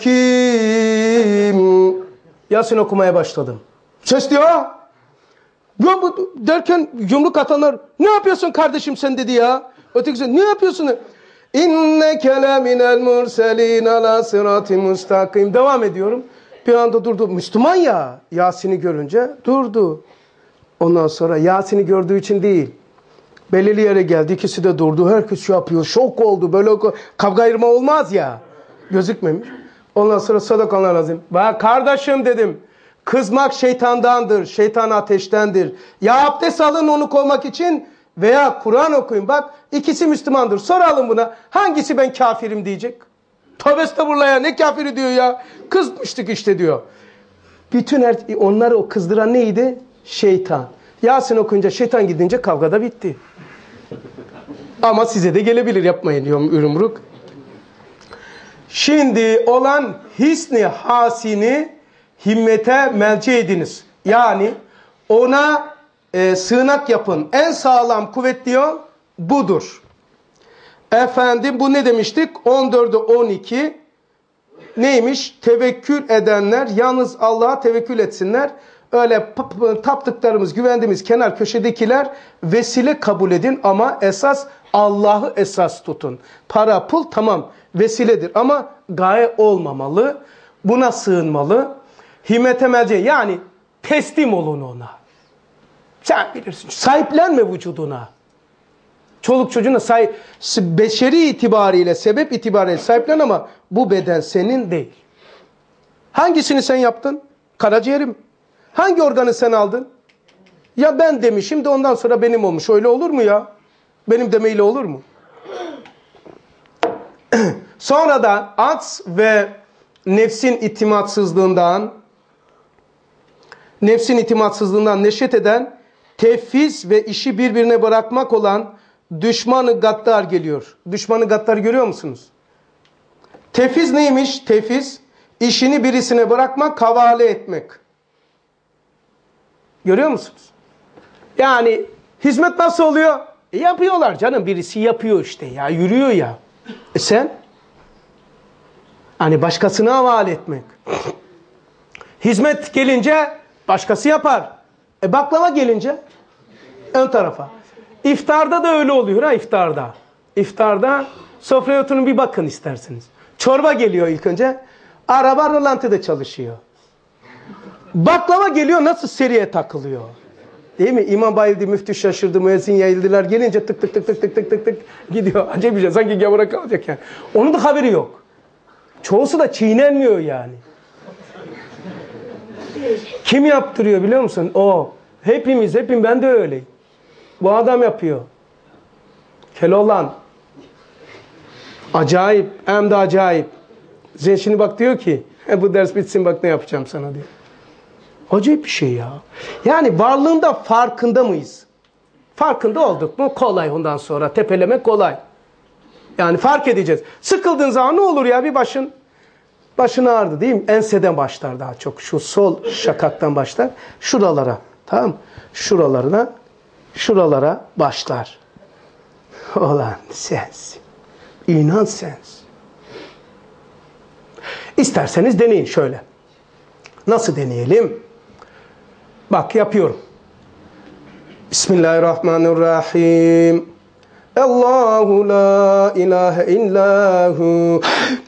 hakim. Yasin okumaya başladım. Ses diyor. Ya bu derken yumruk atanlar ne yapıyorsun kardeşim sen dedi ya. Ötekisi ne yapıyorsun? İnneke leminel murselin ala sırat-ı müstakim. Devam ediyorum. Bir anda durdu. Müslüman ya. Yasin'i görünce durdu. Ondan sonra Yasin'i gördüğü için değil. Belirli yere geldi. İkisi de durdu. Herkes şey yapıyor. Şok oldu. Böyle kavga ayırma olmaz ya. Gözükmemiş. Ondan sonra sadakallahu lazım. Bak kardeşim dedim. Kızmak şeytandandır. Şeytan ateştendir. Ya abdest alın onu kovmak için veya Kur'an okuyun. Bak ikisi Müslümandır. Soralım buna. Hangisi ben kafirim diyecek? Tövbe estağfurullah ya, ne kafiri diyor ya. Kızmıştık işte diyor. Bütün her, onları o kızdıran neydi? Şeytan. Yasin okuyunca şeytan gidince kavga da bitti. Ama size de gelebilir, yapmayın diyorum ürümrük. Şimdi olan hisni hasini himmete melce ediniz. Yani ona e, sığınak yapın. En sağlam kuvvet diyor budur. Efendim bu ne demiştik? on dörde on iki neymiş? Tevekkül edenler yalnız Allah'a tevekkül etsinler. Öyle taptıklarımız, güvendiğimiz kenar köşedekiler vesile kabul edin ama esas Allah'ı esas tutun. Para, pul tamam vesiledir ama gaye olmamalı. Buna sığınmalı. Himmete melce yani teslim olun ona. Sen bilirsin. Sahiplenme vücuduna. Çoluk çocuğuna sahip, beşeri itibariyle, sebep itibariyle sahiplen ama bu beden senin değil. Hangisini sen yaptın? Karaciğerim. Hangi organı sen aldın? Ya ben demişim de ondan sonra benim olmuş. Öyle olur mu ya? Benim demeyle olur mu? Sonra da aks ve nefsin itimatsızlığından nefsin itimatsızlığından neşet eden tefviz ve işi birbirine bırakmak olan düşmanı gaddar geliyor. Düşmanı gaddar görüyor musunuz? Tefviz neymiş? Tefviz işini birisine bırakmak, havale etmek. Görüyor musunuz? Yani hizmet nasıl oluyor? E yapıyorlar canım, birisi yapıyor işte ya, yürüyor ya. E sen? Hani başkasına havale etmek. Hizmet gelince başkası yapar. E baklava gelince ön tarafa. İftarda da öyle oluyor ha, iftarda. İftarda sofraya oturun bir bakın isterseniz. Çorba geliyor ilk önce. Araba rölantıda çalışıyor. Baklava geliyor, nasıl seriye takılıyor. Değil mi? İmam bayıldı, müftü şaşırdı, müezzin yayıldılar. Gelince tık tık tık tık tık tık tık tık gidiyor. Acayip bir şey. Sanki gavura kalacak yani. Onun da haberi yok. Çoğusu da çiğnenmiyor yani. Kim yaptırıyor biliyor musun? O. Hepimiz, hepim, ben de öyleyim. Bu adam yapıyor. Keloğlan. Acayip, hem de acayip. Sen şimdi bak diyor ki, e, bu ders bitsin bak ne yapacağım sana diyor. Acayip bir şey ya. Yani varlığında farkında mıyız? Farkında olduk mu kolay, ondan sonra tepelemek kolay. Yani fark edeceğiz. Sıkıldığın zaman ne olur ya, bir başın başın ağrıdı değil mi? Enseden başlar daha çok. Şu sol şakaktan başlar. Şuralara. Tamam mı? Şuralarına, şuralara başlar. Olan sensin. İnan sensin. İsterseniz deneyin şöyle. Nasıl deneyelim? Bak yapıyorum. Bismillahirrahmanirrahim. Allahu la ilahe illahu.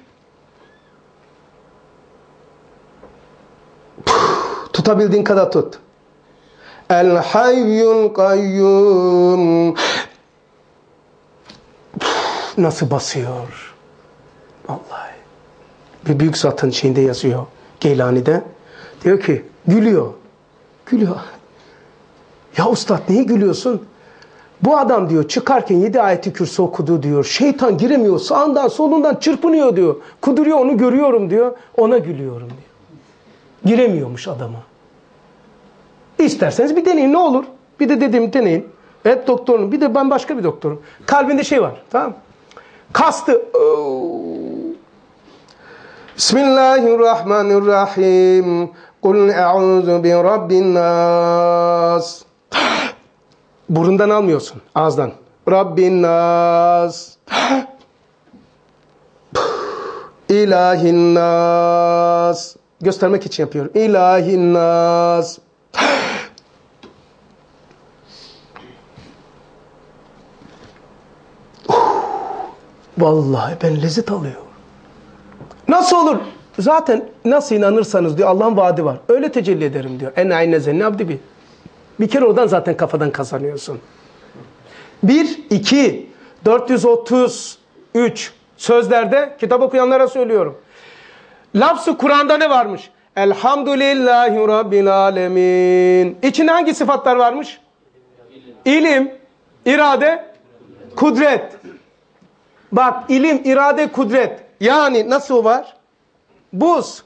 Tutabildiğin kadar tut. El hayyul kayyum. Nasıl basıyor? Vallahi. Bir büyük zatın şeyinde yazıyor. Geylani'de. Diyor ki gülüyor. Gülüyor. Ya ustad niye gülüyorsun? Bu adam diyor çıkarken yedi ayeti kürsü okudu diyor. Şeytan giremiyor, sağından solundan çırpınıyor diyor. Kuduruyor, onu görüyorum diyor. Ona gülüyorum diyor. Giremiyormuş adama. İsterseniz bir deneyin ne olur. Bir de dedim deneyin. Evet doktorum, bir de ben başka bir doktorum. Kalbinde şey var, tamam. Kastı. Bismillahirrahmanirrahim. Kul e'udhu bi rabbin nas. Burundan almıyorsun, ağızdan. Rabbin nas. İlahin nas. Göstermek için yapıyorum. İlahin nas. Vallahi ben lezzet alıyorum. Nasıl olur? Zaten nasıl inanırsanız diyor, Allah'ın vaadi var. Öyle tecelli ederim diyor. En ayne zenni abdi bir. Bir kere oradan zaten kafadan kazanıyorsun. Bir, iki, dört yüz otuz üç. Sözlerde, kitap okuyanlara söylüyorum. Lafz-ı Kur'an'da ne varmış? Elhamdülillahi Rabbil alemin. İçinde hangi sıfatlar varmış? İlim, irade, kudret. Bak, ilim, irade, kudret. Yani nasıl var? Buz.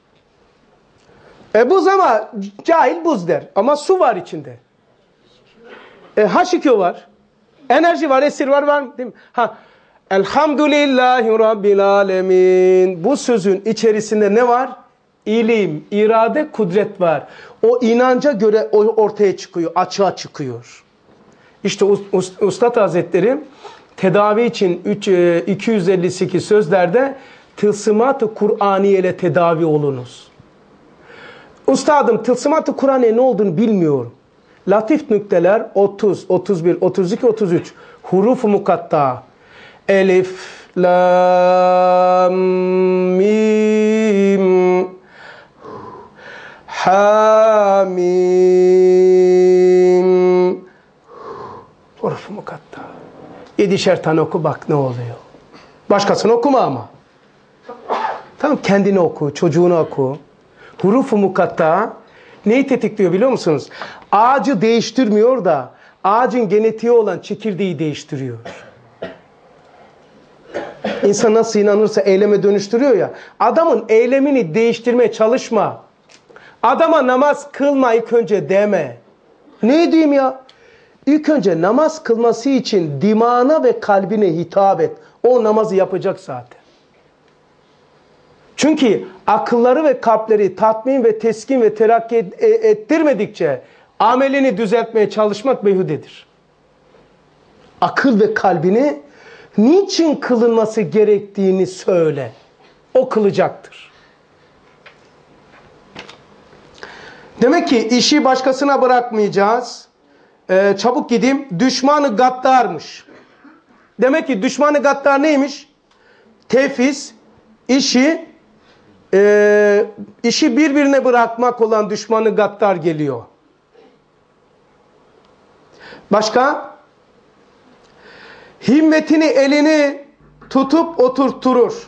E buz ama cahil buz der. Ama su var içinde. E H iki O var. Enerji var, esir var, var değil mi? Ha. Elhamdülillahi Rabbil alemin. Bu sözün içerisinde ne var? İlim, irade, kudret var. O inanca göre ortaya çıkıyor, açığa çıkıyor. İşte Üstad Hazretleri tedavi için iki yüz elli sekiz sözlerde tılsımat-ı Kur'aniye ile tedavi olunuz. Üstadım tılsımat-ı Kur'aniye ne olduğunu bilmiyorum. Latif nükteler otuz, otuz bir, otuz iki, otuz üç. Huruf-u mukatta. Elif, lam, mim, ha, mim. Huruf-u mukatta. Yedişer tane oku bak ne oluyor. Başkasını okuma ama. Tamam, kendini oku, çocuğunu oku. Huruf-u mukatta neyi tetikliyor biliyor musunuz? Ağacı değiştirmiyor da ağacın genetiği olan çekirdeği değiştiriyor. İnsan nasıl inanırsa eyleme dönüştürüyor ya. Adamın eylemini değiştirmeye çalışma. Adama namaz kılma ilk önce deme. Ne diyeyim ya? İlk önce namaz kılması için dimağına ve kalbine hitap et. O namazı yapacak zaten. Çünkü akılları ve kalpleri tatmin ve teskin ve terakki ettirmedikçe amelini düzeltmeye çalışmak beyhudedir. Akıl ve kalbini niçin kılınması gerektiğini söyle. O kılacaktır. Demek ki işi başkasına bırakmayacağız. Ee, çabuk gideyim. Düşmanı gaddarmış. Demek ki düşmanı gaddar neymiş? Tefis, işi e, işi birbirine bırakmak olan düşmanı gaddar geliyor. Başka? Himmetini elini tutup oturtturur.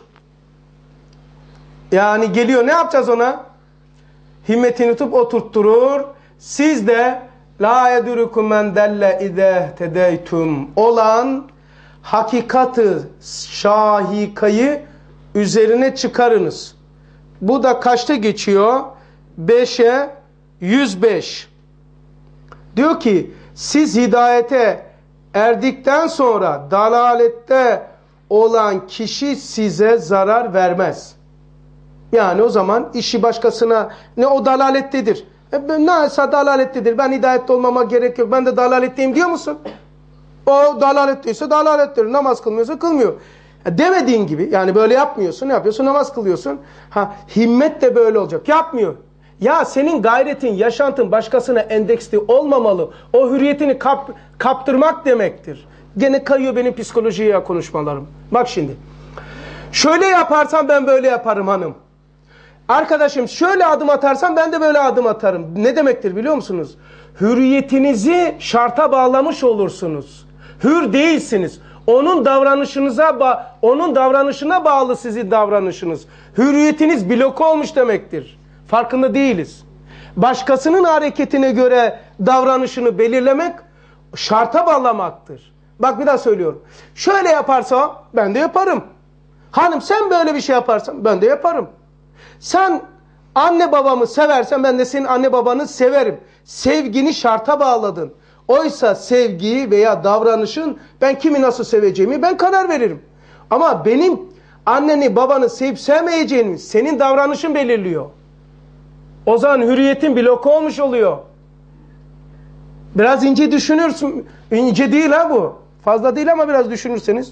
Yani geliyor, ne yapacağız ona? Himmetini tutup oturtturur. Siz de la yedurikum men delle ide tedeytum olan hakikatı şahikayı üzerine çıkarınız. Bu da kaçta geçiyor? beşe yüz beş. Diyor ki siz hidayete erdikten sonra dalalette olan kişi size zarar vermez. Yani o zaman işi başkasına, ne o dalalettedir. E, neyse dalalettedir. Ben hidayette olmama gerek yok. Ben de dalaletteyim diyor musun? O dalaletteyse dalalettir. Namaz kılmıyorsa kılmıyor. E, demediğin gibi yani böyle yapmıyorsun. Ne yapıyorsun? Namaz kılıyorsun. Ha, himmet de böyle olacak. Yapmıyor. Ya senin gayretin, yaşantın başkasına endeksli olmamalı. O hürriyetini kap, kaptırmak demektir. Gene kayıyor benim psikolojiye konuşmalarım. Bak şimdi. Şöyle yaparsan ben böyle yaparım hanım. Arkadaşım şöyle adım atarsan ben de böyle adım atarım. Ne demektir biliyor musunuz? Hürriyetinizi şarta bağlamış olursunuz. Hür değilsiniz. Onun davranışınıza onun davranışına bağlı sizin davranışınız. Hürriyetiniz bloke olmuş demektir. Farkında değiliz. Başkasının hareketine göre davranışını belirlemek şarta bağlamaktır. Bak bir daha söylüyorum. Şöyle yaparsa ben de yaparım. Hanım sen böyle bir şey yaparsan ben de yaparım. Sen anne babamı seversen ben de senin anne babanı severim. Sevgini şarta bağladın. Oysa sevgiyi veya davranışın ben kimi nasıl seveceğimi ben karar veririm. Ama benim anneni babanı sevip sevmeyeceğimi senin davranışın belirliyor. O zaman hürriyetin bloke olmuş oluyor. Biraz ince düşünürsün. İnce değil ha bu. Fazla değil ama biraz düşünürseniz.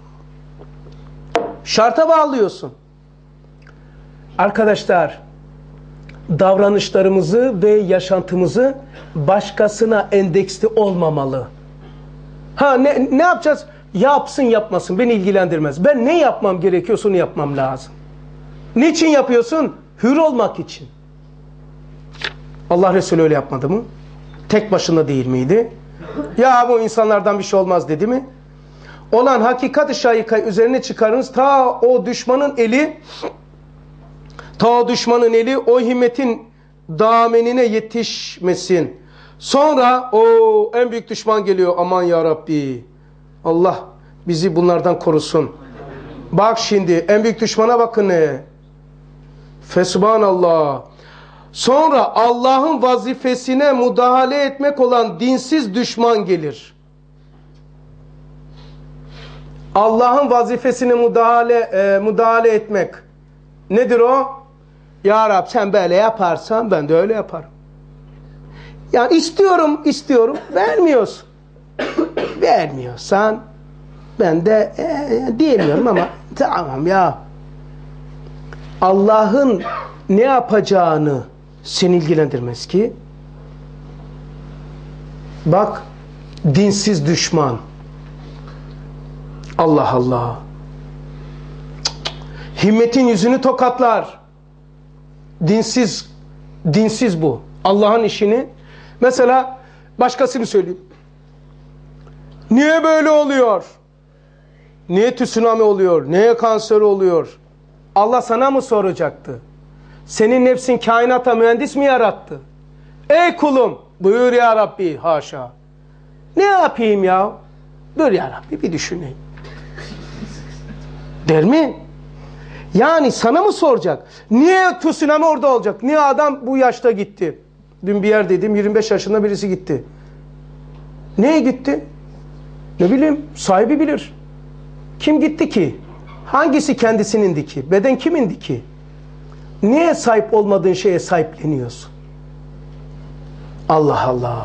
Şarta bağlıyorsun. Arkadaşlar, davranışlarımızı ve yaşantımızı başkasına endeksli olmamalı. Ha ne, ne yapacağız? Yapsın yapmasın beni ilgilendirmez. Ben ne yapmam gerekiyorsa onu yapmam lazım. Niçin yapıyorsun? Hür olmak için. Allah Resulü öyle yapmadı mı? Tek başına değil miydi? Ya bu insanlardan bir şey olmaz dedi mi? olan hakikat-ı şaikayı üzerine çıkarınız. Ta o düşmanın eli ta o düşmanın eli o himmetin damenine yetişmesin. Sonra o en büyük düşman geliyor. Aman ya Rabbi. Allah bizi bunlardan korusun. Bak şimdi en büyük düşmana bakın ne? Fesubhanallah. Sonra Allah'ın vazifesine müdahale etmek olan dinsiz düşman gelir. Allah'ın vazifesine müdahale e, müdahale etmek. Nedir o? Ya Rab sen böyle yaparsan ben de öyle yaparım. Yani istiyorum, istiyorum. Vermiyorsun. Vermiyorsan ben de e, diyemiyorum ama tamam ya. Allah'ın ne yapacağını seni ilgilendirmez ki. Bak, dinsiz düşman. Allah Allah. Himmetin yüzünü tokatlar. Dinsiz, dinsiz bu. Allah'ın işini. Mesela başkasını söyleyeyim. Niye böyle oluyor? Niye tsunami oluyor? Niye kanser oluyor? Allah sana mı soracaktı? Senin nefsin kainata mühendis mi yarattı? Ey kulum, buyur ya Rabbi, haşa. Ne yapayım ya? Dur ya Rabbi bir düşüneyim. Der mi? Yani sana mı soracak? Niye tsunami orada olacak? Niye adam bu yaşta gitti? Dün bir yerdeydim, yirmi beş yaşında birisi gitti. Neye gitti? Ne bileyim, sahibi bilir. Kim gitti ki? Hangisi kendisinin ki? Beden kimindi ki? Niye sahip olmadığın şeye sahipleniyorsun? Allah Allah.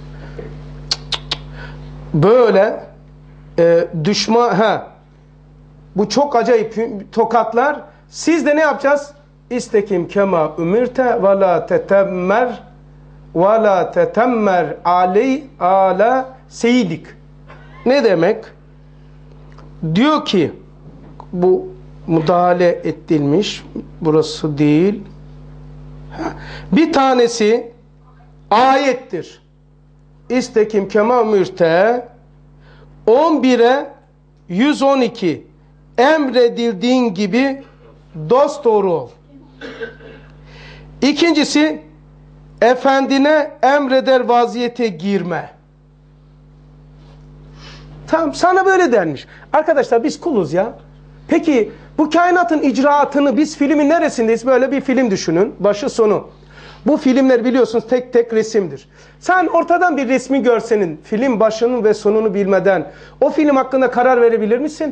Böyle e, düşman ha bu çok acayip tokatlar. Siz de ne yapacağız? İstekim kema ümirte ve la tetemmer ve la tetemmer aley ala seyidik. Ne demek? Diyor ki bu müdahale edilmiş. Burası değil. Bir tanesi ayettir. İstekim kema ümirte on bire yüz on iki emredildiğin gibi dosdoğru ol. İkincisi efendine emreder vaziyete girme. Tamam, sana böyle denmiş. Arkadaşlar biz kuluz ya. Peki bu kainatın icraatını biz filmin neresindeyiz? Böyle bir film düşünün. Başı sonu. Bu filmler biliyorsunuz tek tek resimdir. Sen ortadan bir resmi görsenin, film başının ve sonunu bilmeden o film hakkında karar verebilir misin?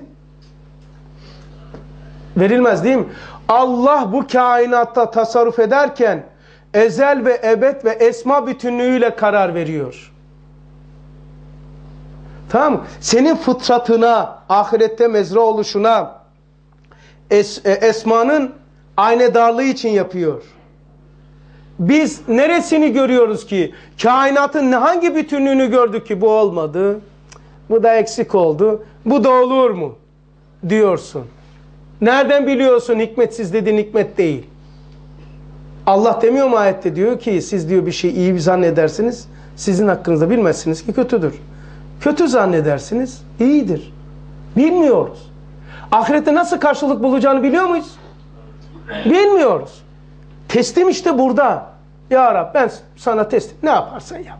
Verilmez değil mi? Allah bu kainatta tasarruf ederken ezel ve ebed ve esma bütünlüğüyle karar veriyor. Tamam. Senin fıtratına, ahirette mezra oluşuna, es, e, esmanın aynedarlığı için yapıyor. Biz neresini görüyoruz ki? Kainatın hangi bütünlüğünü gördük ki bu olmadı? Bu da eksik oldu. Bu da olur mu? Diyorsun. Nereden biliyorsun hikmetsiz dediğin hikmet değil? Allah demiyor mu ayette, diyor ki siz diyor bir şey iyi zannedersiniz. Sizin hakkınızda bilmezsiniz ki kötüdür. Kötü zannedersiniz, iyidir. Bilmiyoruz. Ahirette nasıl karşılık bulacağını biliyor muyuz? Bilmiyoruz. Teslim işte burada. Ya Rab ben sana teslim. Ne yaparsan yap.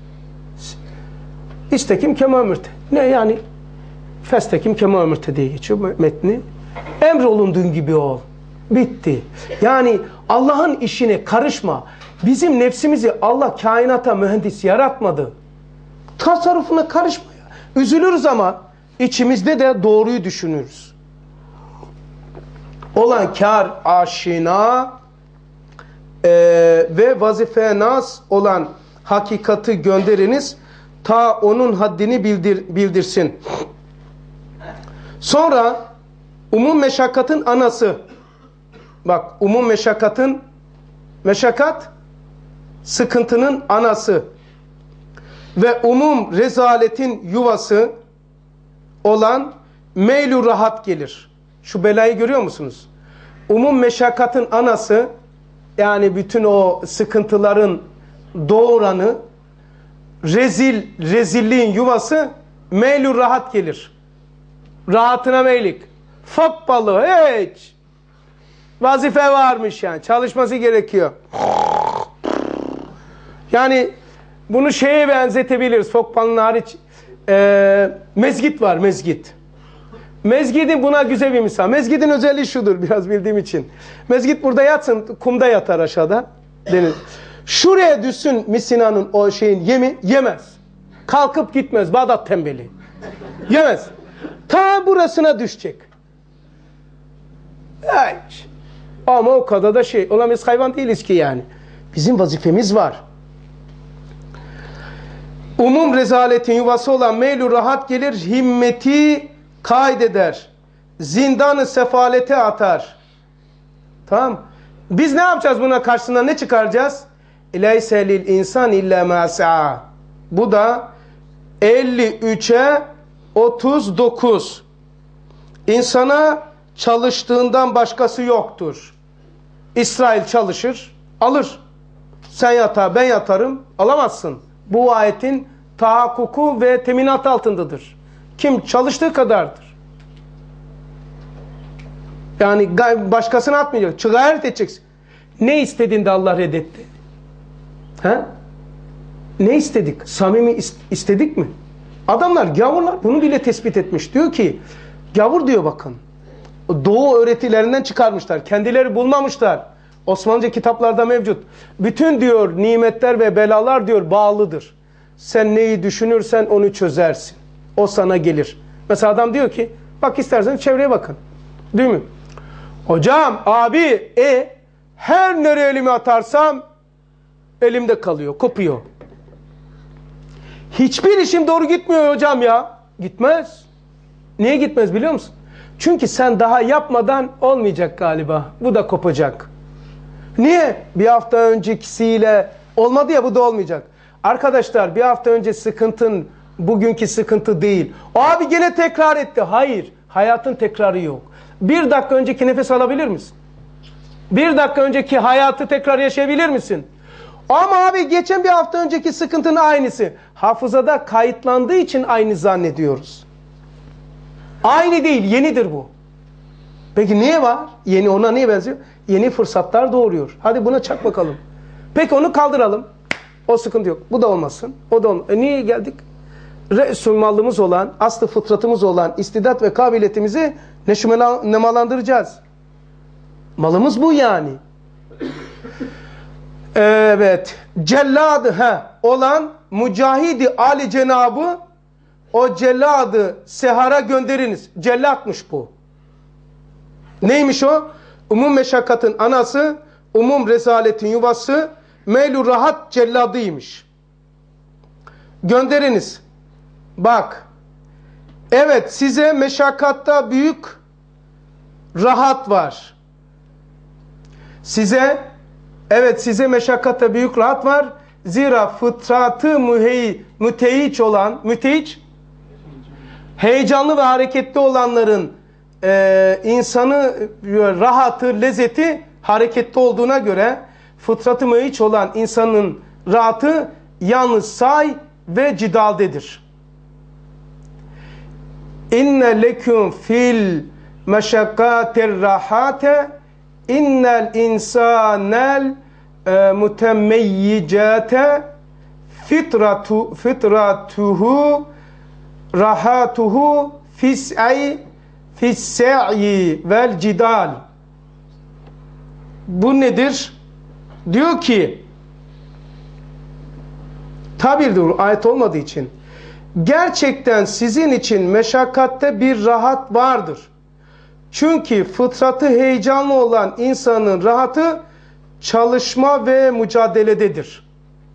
İstekim kema ömürte. Ne yani? Festekim kema ömürte diye geçiyor metni. Emrolunduğun gibi ol. Bitti. Yani Allah'ın işine karışma. Bizim nefsimizi Allah kainata mühendis yaratmadı. Tasarrufuna karışma. Üzülürüz ama içimizde de doğruyu düşünürüz. Olan kar aşina e, ve vazifeye nas olan hakikati gönderiniz ta onun haddini bildir, bildirsin. Sonra umum meşakkatın anası. Bak, umum meşakkatın meşakkat sıkıntının anası ve umum rezaletin yuvası olan meylü rahat gelir. Şu belayı görüyor musunuz? Umum meşakkatın anası, yani bütün o sıkıntıların doğuranı, rezil rezilliğin yuvası meylü rahat gelir. Rahatına meylik. Fok balığı hiç. Vazife varmış yani. Çalışması gerekiyor. Yani bunu şeye benzetebiliriz. Fok balığının hariç e, mezgit var, mezgit. Mezgidin buna güzel bir misal. Mezgidin özelliği şudur, biraz bildiğim için. Mezgit burada yatsın, kumda yatar aşağıda. Deniz. Şuraya düşsün Misina'nın o şeyin yemi, yemez. Kalkıp gitmez, Bağdat tembeli. Yemez. Ta burasına düşecek. Evet. Ama o kadar da şey, olan biz hayvan değiliz ki yani. Bizim vazifemiz var. Umum rezaletin yuvası olan meylu rahat gelir, himmeti kaydeder. Zindanı sefalete atar. Tamam. Biz ne yapacağız buna karşısında, ne çıkaracağız? İleyse lil insan illa ma sa'a. Bu da elli üçe otuz dokuz. İnsana çalıştığından başkası yoktur. İsrail çalışır, alır. Sen yatar, ben yatarım, alamazsın. Bu ayetin tahakkuku ve teminat altındadır. Kim çalıştığı kadardır. Yani başkasına atmayacak. Gayret edeceksin. Ne istediğinde Allah reddetti? He? Ne istedik? Samimi istedik mi? Adamlar, gavurlar bunu bile tespit etmiş. Diyor ki, gavur diyor bakın. Doğu öğretilerinden çıkarmışlar. Kendileri bulmamışlar. Osmanlıca kitaplarda mevcut. Bütün diyor nimetler ve belalar diyor bağlıdır. Sen neyi düşünürsen onu çözersin. O sana gelir. Mesela adam diyor ki, bak istersen çevreye bakın. Değil mi? Hocam, abi, e her nereye elimi atarsam elimde kalıyor, kopuyor. Hiçbir işim doğru gitmiyor hocam ya. Gitmez. Niye gitmez biliyor musun? Çünkü sen daha yapmadan olmayacak galiba. Bu da kopacak. Niye? Bir hafta öncekisiyle olmadı ya, bu da olmayacak. Arkadaşlar, bir hafta önce sıkıntın bugünkü sıkıntı değil. Abi gene tekrar etti. Hayır. Hayatın tekrarı yok. Bir dakika önceki nefes alabilir misin? Bir dakika önceki hayatı tekrar yaşayabilir misin? Ama abi geçen bir hafta önceki sıkıntının aynısı. Hafızada kayıtlandığı için aynı zannediyoruz. Aynı değil, yenidir bu. Peki niye var? Yeni, ona niye benziyor? Yeni fırsatlar doğuruyor. Hadi buna çak bakalım. Peki onu kaldıralım. O sıkıntı yok. Bu da olmasın. O da olmasın. E niye geldik? Resulmallığımız olan, aslı fıtratımız olan istidat ve kabiliyetimizi nemalandıracağız. Malımız bu yani. Evet. Celladı he, olan Mücahidi Ali Cenabı o celladı sehara gönderiniz. Cellatmış bu. Neymiş o? Umum meşakkatın anası, umum rezaletin yuvası, meylu rahat celladıymış. Gönderiniz. Bak. Evet, size meşakkatta büyük rahat var. Size evet size meşakkatta büyük rahat var. Zira fıtratı mühey, mütehiç olan, mütehiç heyecanlı ve hareketli olanların e, insanı rahatı, lezzeti hareketli olduğuna göre fıtratı mühiç olan insanın rahatı yalnız say ve cidaldedir. İnne leküm fil meşakkatir rahate innel insanel mutemmeyyicate fitratu fitratuhu rahatuhu fis'i fis'i vel cidal. Bu nedir? Diyor ki, tabirdir, ayet olmadığı için, gerçekten sizin için meşakkatte bir rahat vardır. Çünkü fıtratı heyecanlı olan insanın rahatı çalışma ve mücadelededir.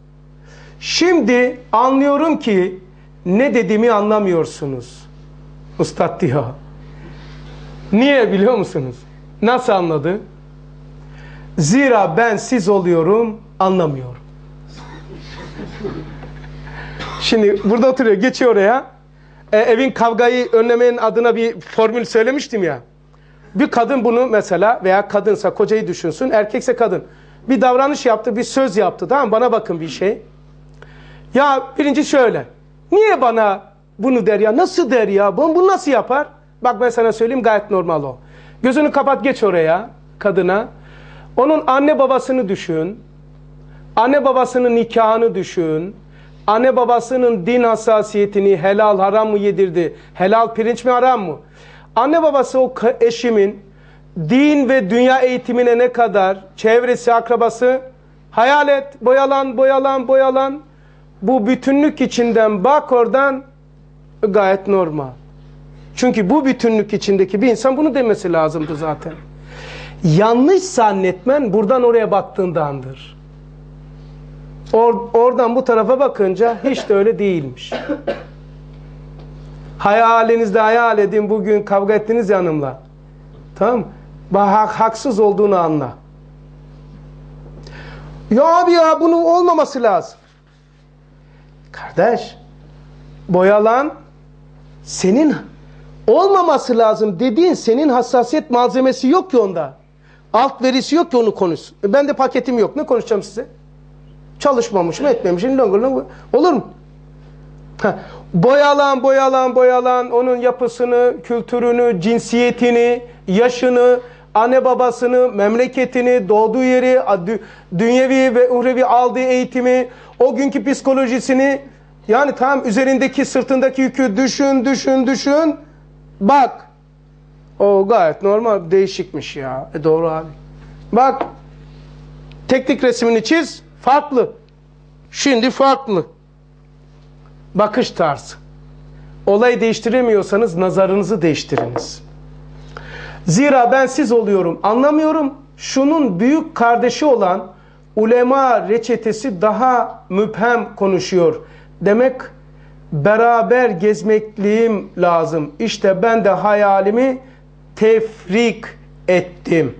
Şimdi anlıyorum ki ne dediğimi anlamıyorsunuz. Ustad diyor. Niye biliyor musunuz? Nasıl anladı? Zira ben siz oluyorum, anlamıyorum. Şimdi burada oturuyor, geçiyor oraya. E, evin kavgayı önlemenin adına bir formül söylemiştim ya. Bir kadın bunu mesela, veya kadınsa kocayı düşünsün, erkekse kadın. Bir davranış yaptı, bir söz yaptı, tamam mı? Bana bakın bir şey. Ya birinci şöyle. Niye bana bunu der ya? Nasıl der ya? Bunu, bunu nasıl yapar? Bak ben sana söyleyeyim, gayet normal o. Gözünü kapat, geç oraya kadına. Onun anne babasını düşün. Anne babasının nikahını düşün. Anne babasının din hassasiyetini, helal haram mı yedirdi? Helal pirinç mi haram mı? Anne babası o eşimin din ve dünya eğitimine ne kadar, çevresi, akrabası, hayal et, boyalan, boyalan, boyalan. Bu bütünlük içinden bak, oradan gayet normal. Çünkü bu bütünlük içindeki bir insan bunu demesi lazımdı zaten. Yanlış zannetmen buradan oraya baktığındandır. Or, oradan bu tarafa bakınca hiç de öyle değilmiş. Hayalinizde hayal edin, bugün kavga ettiniz ya hanımla. Tamam mı? Bak, haksız olduğunu anla. Ya abi ya, bunun olmaması lazım. Kardeş, boyalan senin olmaması lazım dediğin, senin hassasiyet malzemesi yok ki onda. Alt verisi yok ki onu konuş. Ben de paketim yok. Ne konuşacağım size? Çalışmamış mı, etmemiş mi? Longur longur. Olur mu? Heh. Boyalan, boyalan, boyalan onun yapısını, kültürünü, cinsiyetini, yaşını, anne babasını, memleketini, doğduğu yeri, dünyevi ve uhrevi aldığı eğitimi, o günkü psikolojisini, yani tam üzerindeki, sırtındaki yükü düşün, düşün, düşün. Bak. O gayet normal, değişikmiş ya. E doğru abi. Bak. Teknik resmini çiz. Farklı. Şimdi farklı. Bakış tarzı. Olayı değiştiremiyorsanız nazarınızı değiştiriniz. Zira ben siz oluyorum, anlamıyorum. Şunun büyük kardeşi olan ulema reçetesi daha müphem konuşuyor. Demek beraber gezmekliğim lazım. İşte ben de hayalimi tefrik ettim.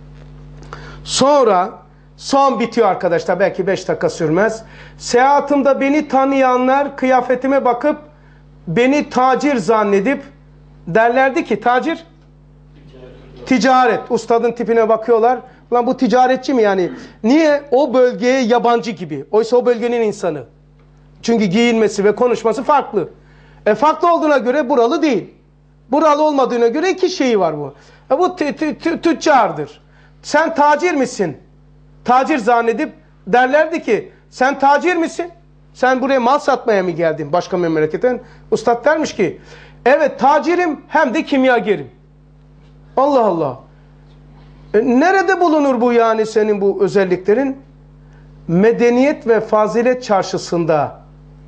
Sonra son bitiyor arkadaşlar. Belki beş dakika sürmez. Seyahatimde beni tanıyanlar kıyafetime bakıp beni tacir zannedip derlerdi ki tacir? Ticaret. Ustadın tipine bakıyorlar. Ulan bu ticaretçi mi yani? Niye? O bölgeye yabancı gibi. Oysa o bölgenin insanı. Çünkü giyinmesi ve konuşması farklı. E farklı olduğuna göre buralı değil. Buralı olmadığına göre iki şeyi var bu. E bu tüccardır. Sen tacir misin? Tacir zannedip derlerdi ki sen tacir misin? Sen buraya mal satmaya mı geldin başka memleketten? Ustad dermiş ki evet tacirim hem de kimyagerim. Allah Allah. E, nerede bulunur bu yani senin bu özelliklerin? Medeniyet ve fazilet çarşısında.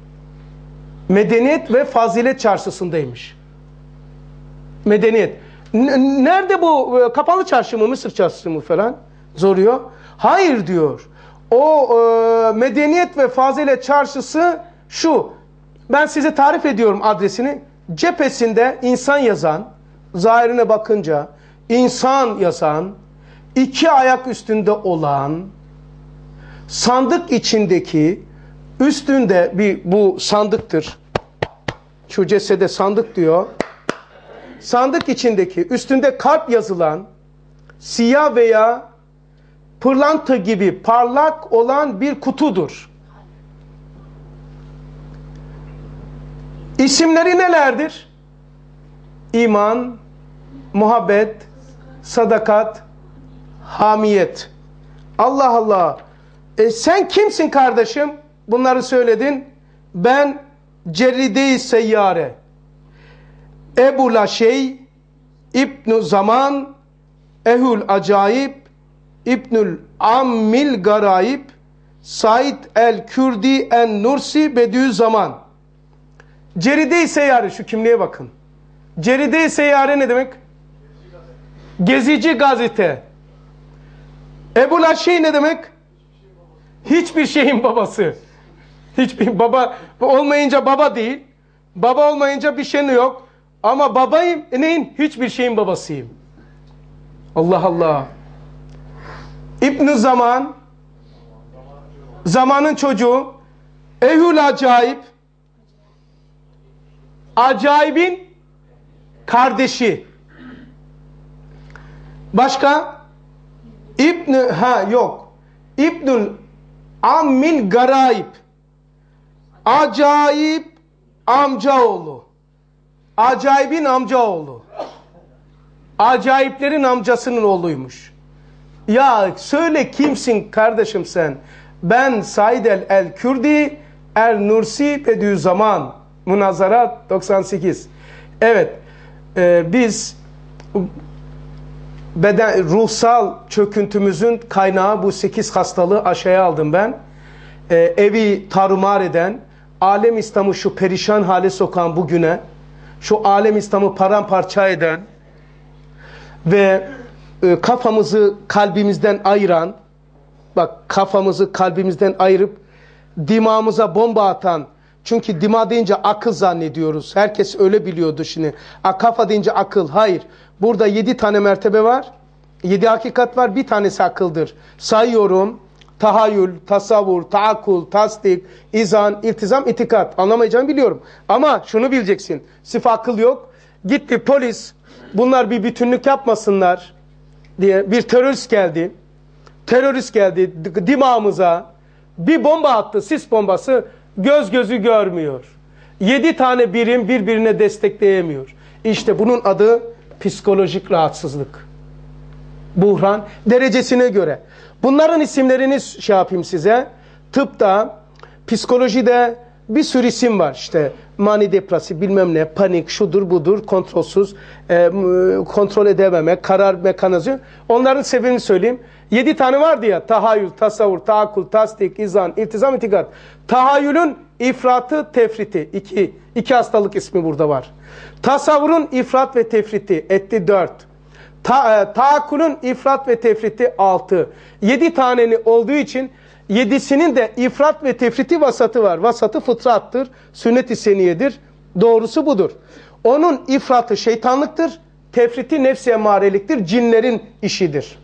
Medeniyet ve fazilet çarşısındaymış. Medeniyet. N nerede bu? Kapalı çarşı mı? Mısır çarşısı mı falan? Soruyor. Hayır diyor. O e, medeniyet ve fazilet çarşısı şu. Ben size tarif ediyorum adresini. Cephesinde insan yazan, zahirine bakınca insan yazan, iki ayak üstünde olan, sandık içindeki, üstünde bir bu sandıktır. Şu cesede sandık diyor. Sandık içindeki, üstünde kalp yazılan, siyah veya pırlanta gibi parlak olan bir kutudur. İsimleri nelerdir? İman, muhabbet, sadakat, hamiyet. Allah Allah. E sen kimsin kardeşim? Bunları söyledin. Ben Cerride-i Seyyare, Ebu Laşey, İbn-i Zaman, Ehül Acayip, İbnül Ammil Garayip, Said el-Kürdi en-Nursi Bediüzzaman. Cerride-i Seyyare, şu kimliğe bakın. Cerride-i Seyyare ne demek? Gezici gazete. Ebu Laşey ne demek? Hiçbir şeyin babası. Hiçbir baba olmayınca baba değil. Baba olmayınca bir şey yok. Ama babayım. E neyin? Hiçbir şeyin babasıyım. Allah Allah. İbn-i Zaman, zamanın çocuğu, Ehül Acayip, acayibin kardeşi. Başka? İbn ha yok. İbnül Ammil Garayip, acayip amcaoğlu. acayibin amcaoğlu. Acayiplerin amcasının oğluymuş. Ya söyle kimsin kardeşim sen? Ben Said el-El-Kürdi El-Nursi Bediüzzaman. Münazarat doksan sekiz. Evet. E, biz beden, ruhsal çöküntümüzün kaynağı bu sekiz hastalığı aşağıya aldım ben. E, evi tarumar eden, alem İslam'ı şu perişan hale sokan bugüne, şu alem İslam'ı paramparça eden ve e, kafamızı kalbimizden ayıran, bak kafamızı kalbimizden ayırıp dimağımıza bomba atan, çünkü dima deyince akıl zannediyoruz. Herkes öyle biliyordu şimdi. A, kafa deyince akıl. Hayır. Burada yedi tane mertebe var. Yedi hakikat var. Bir tanesi akıldır. Sayıyorum. Tahayyül, tasavvur, taakkul, tasdik, izan, iltizam, itikat. Anlamayacağını biliyorum. Ama şunu bileceksin. Sırf akıl yok. Gitti polis. Bunlar bir bütünlük yapmasınlar diye bir terörist geldi. Terörist geldi dimağımıza. Bir bomba attı. Sis bombası. Göz gözü görmüyor. Yedi tane birim birbirine destekleyemiyor. İşte bunun adı psikolojik rahatsızlık. Buhran derecesine göre. Bunların isimlerini şey yapayım size. Tıpta, psikolojide bir sürü isim var. İşte mani depresif, bilmem ne, panik, şudur budur, kontrolsüz, e, kontrol edememe, karar mekanizması. Onların sebebini söyleyeyim. Yedi tane vardı ya. Tahayyül, tasavvur, taakkul, tasdik, izan, iltizam, itikat. Tahayyülün ifratı, tefriti. İki. İki hastalık ismi burada var. Tasavvurun ifrat ve tefriti. Etti dört. Ta, e, taakkulun ifrat ve tefriti altı. Yedi taneni olduğu için yedisinin de ifrat ve tefriti vasatı var. Vasatı fıtrattır. Sünnet-i seniyedir. Doğrusu budur. Onun ifratı şeytanlıktır. Tefriti nefs-i emareliktir. Cinlerin işidir.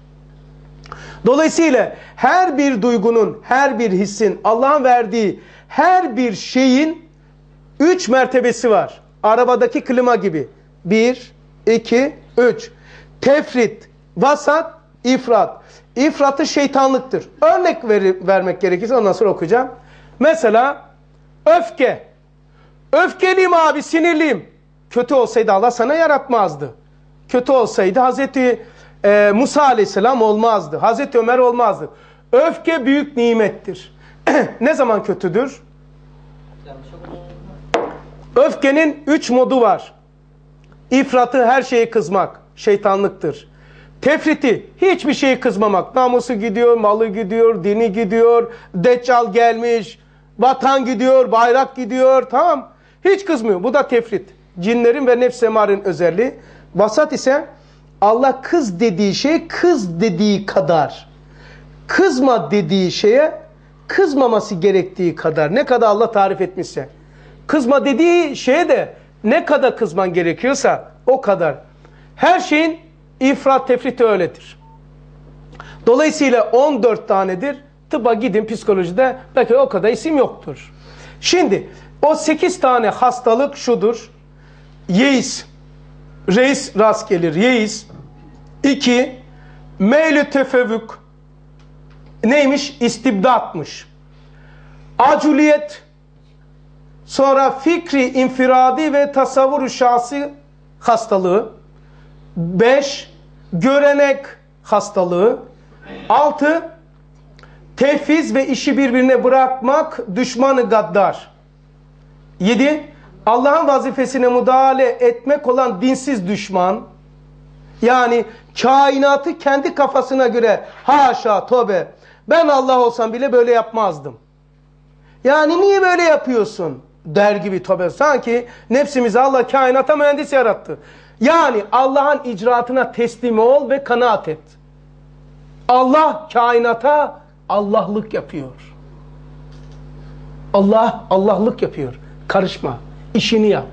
Dolayısıyla her bir duygunun, her bir hissin, Allah'ın verdiği her bir şeyin üç mertebesi var. Arabadaki klima gibi. Bir, iki, üç. Tefrit, vasat, ifrat. İfratı şeytanlıktır. Örnek ver, vermek gerekirse ondan sonra okuyacağım. Mesela öfke. Öfkeliyim abi, sinirliyim. Kötü olsaydı Allah sana yaratmazdı. Kötü olsaydı Hazreti e, Musa Aleyhisselam olmazdı. Hazreti Ömer olmazdı. Öfke büyük nimettir. Ne zaman kötüdür? Öfkenin üç modu var. İfratı, her şeye kızmak, şeytanlıktır. Tefriti, hiçbir şeye kızmamak. Namusu gidiyor, malı gidiyor, dini gidiyor, deccal gelmiş, vatan gidiyor, bayrak gidiyor, tamam. Hiç kızmıyor. Bu da tefrit. Cinlerin ve nefs-i emarenin özelliği. Vasat ise Allah kız dediği şey kız dediği kadar. Kızma dediği şeye kızmaması gerektiği kadar. Ne kadar Allah tarif etmişse. Kızma dediği şeye de ne kadar kızman gerekiyorsa o kadar. Her şeyin ifrat tefriti öyledir. Dolayısıyla on dört tanedir. Tıbba gidin, psikolojide belki o kadar isim yoktur. Şimdi o sekiz tane hastalık şudur. Yeis. Reis rast gelir. Yeis. İki. Meylü tefevvük. Neymiş? İstibdatmış. Aculiyet. Sonra fikri infiradi ve tasavvur-u şahsi hastalığı. Beş. Görenek hastalığı. Altı. Tefviz ve işi birbirine bırakmak, düşmanı gaddar. Yedi. Allah'ın vazifesine müdahale etmek olan dinsiz düşman. Yani kainatı kendi kafasına göre haşa tövbe. Ben Allah olsam bile böyle yapmazdım. Yani niye böyle yapıyorsun? Der gibi tövbe. Sanki nefsimizi Allah kainata mühendis yarattı. Yani Allah'ın icraatına teslim ol ve kanaat et. Allah kainata Allah'lık yapıyor. Allah Allah'lık yapıyor. Karışma. İşini yap.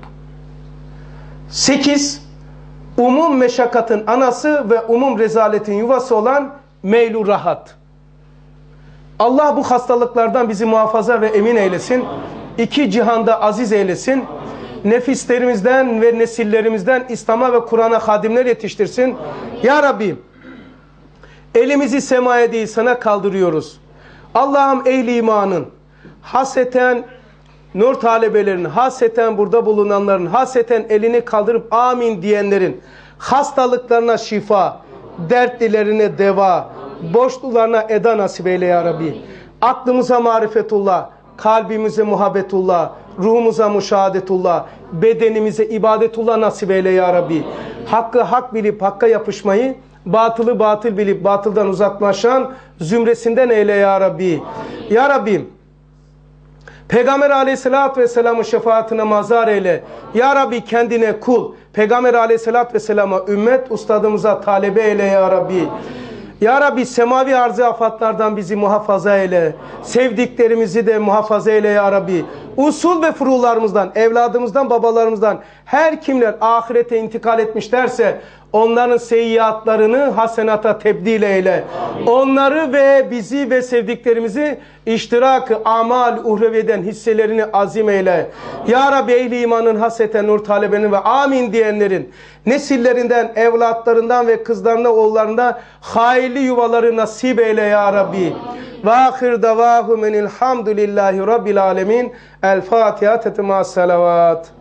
Sekiz. Umum meşakkatın anası ve umum rezaletin yuvası olan meylu rahat. Allah bu hastalıklardan bizi muhafaza ve emin eylesin. İki cihanda aziz eylesin. Nefislerimizden ve nesillerimizden İslam'a ve Kur'an'a hadimler yetiştirsin. Ya Rabbi, elimizi semaya değil sana kaldırıyoruz. Allah'ım ehli imanın haseten nur talebelerin, haseten burada bulunanların, haseten elini kaldırıp amin diyenlerin hastalıklarına şifa, dertlilerine deva, boşlularına eda nasip eyle ya Rabbi. Aklımıza marifetullah, kalbimize muhabbetullah, ruhumuza müşahadetullah, bedenimize ibadetullah nasip eyle ya Rabbi. Hakkı hak bilip hakka yapışmayı, batılı batıl bilip batıldan uzaklaşan zümresinden eyle ya Rabbi. Ya Rabbim, Peygamber aleyhissalatü vesselamın şefaatine mazhar eyle. Ya Rabbi kendine kul, Peygamber aleyhissalatü vesselama ümmet, ustadımıza talebe eyle ya Rabbi. Ya Rabbi semavi arzı afatlardan bizi muhafaza eyle. Sevdiklerimizi de muhafaza eyle ya Rabbi. Usul ve furularımızdan, evladımızdan, babalarımızdan her kimler ahirete intikal etmişlerse onların seyyiatlarını hasenata tebdil eyle. Onları ve bizi ve sevdiklerimizi iştirak-ı amal uhreviyeden hisselerini azim eyle. Ya Rabbi ehli imanın haseten nur talebenin ve amin diyenlerin nesillerinden, evlatlarından ve kızlarına, oğullarına hayırlı yuvaları nasip eyle ya Rabbi. Ve ahir davahum enilhamdülillahi rabbil alemin. El Fatiha tetema salavat.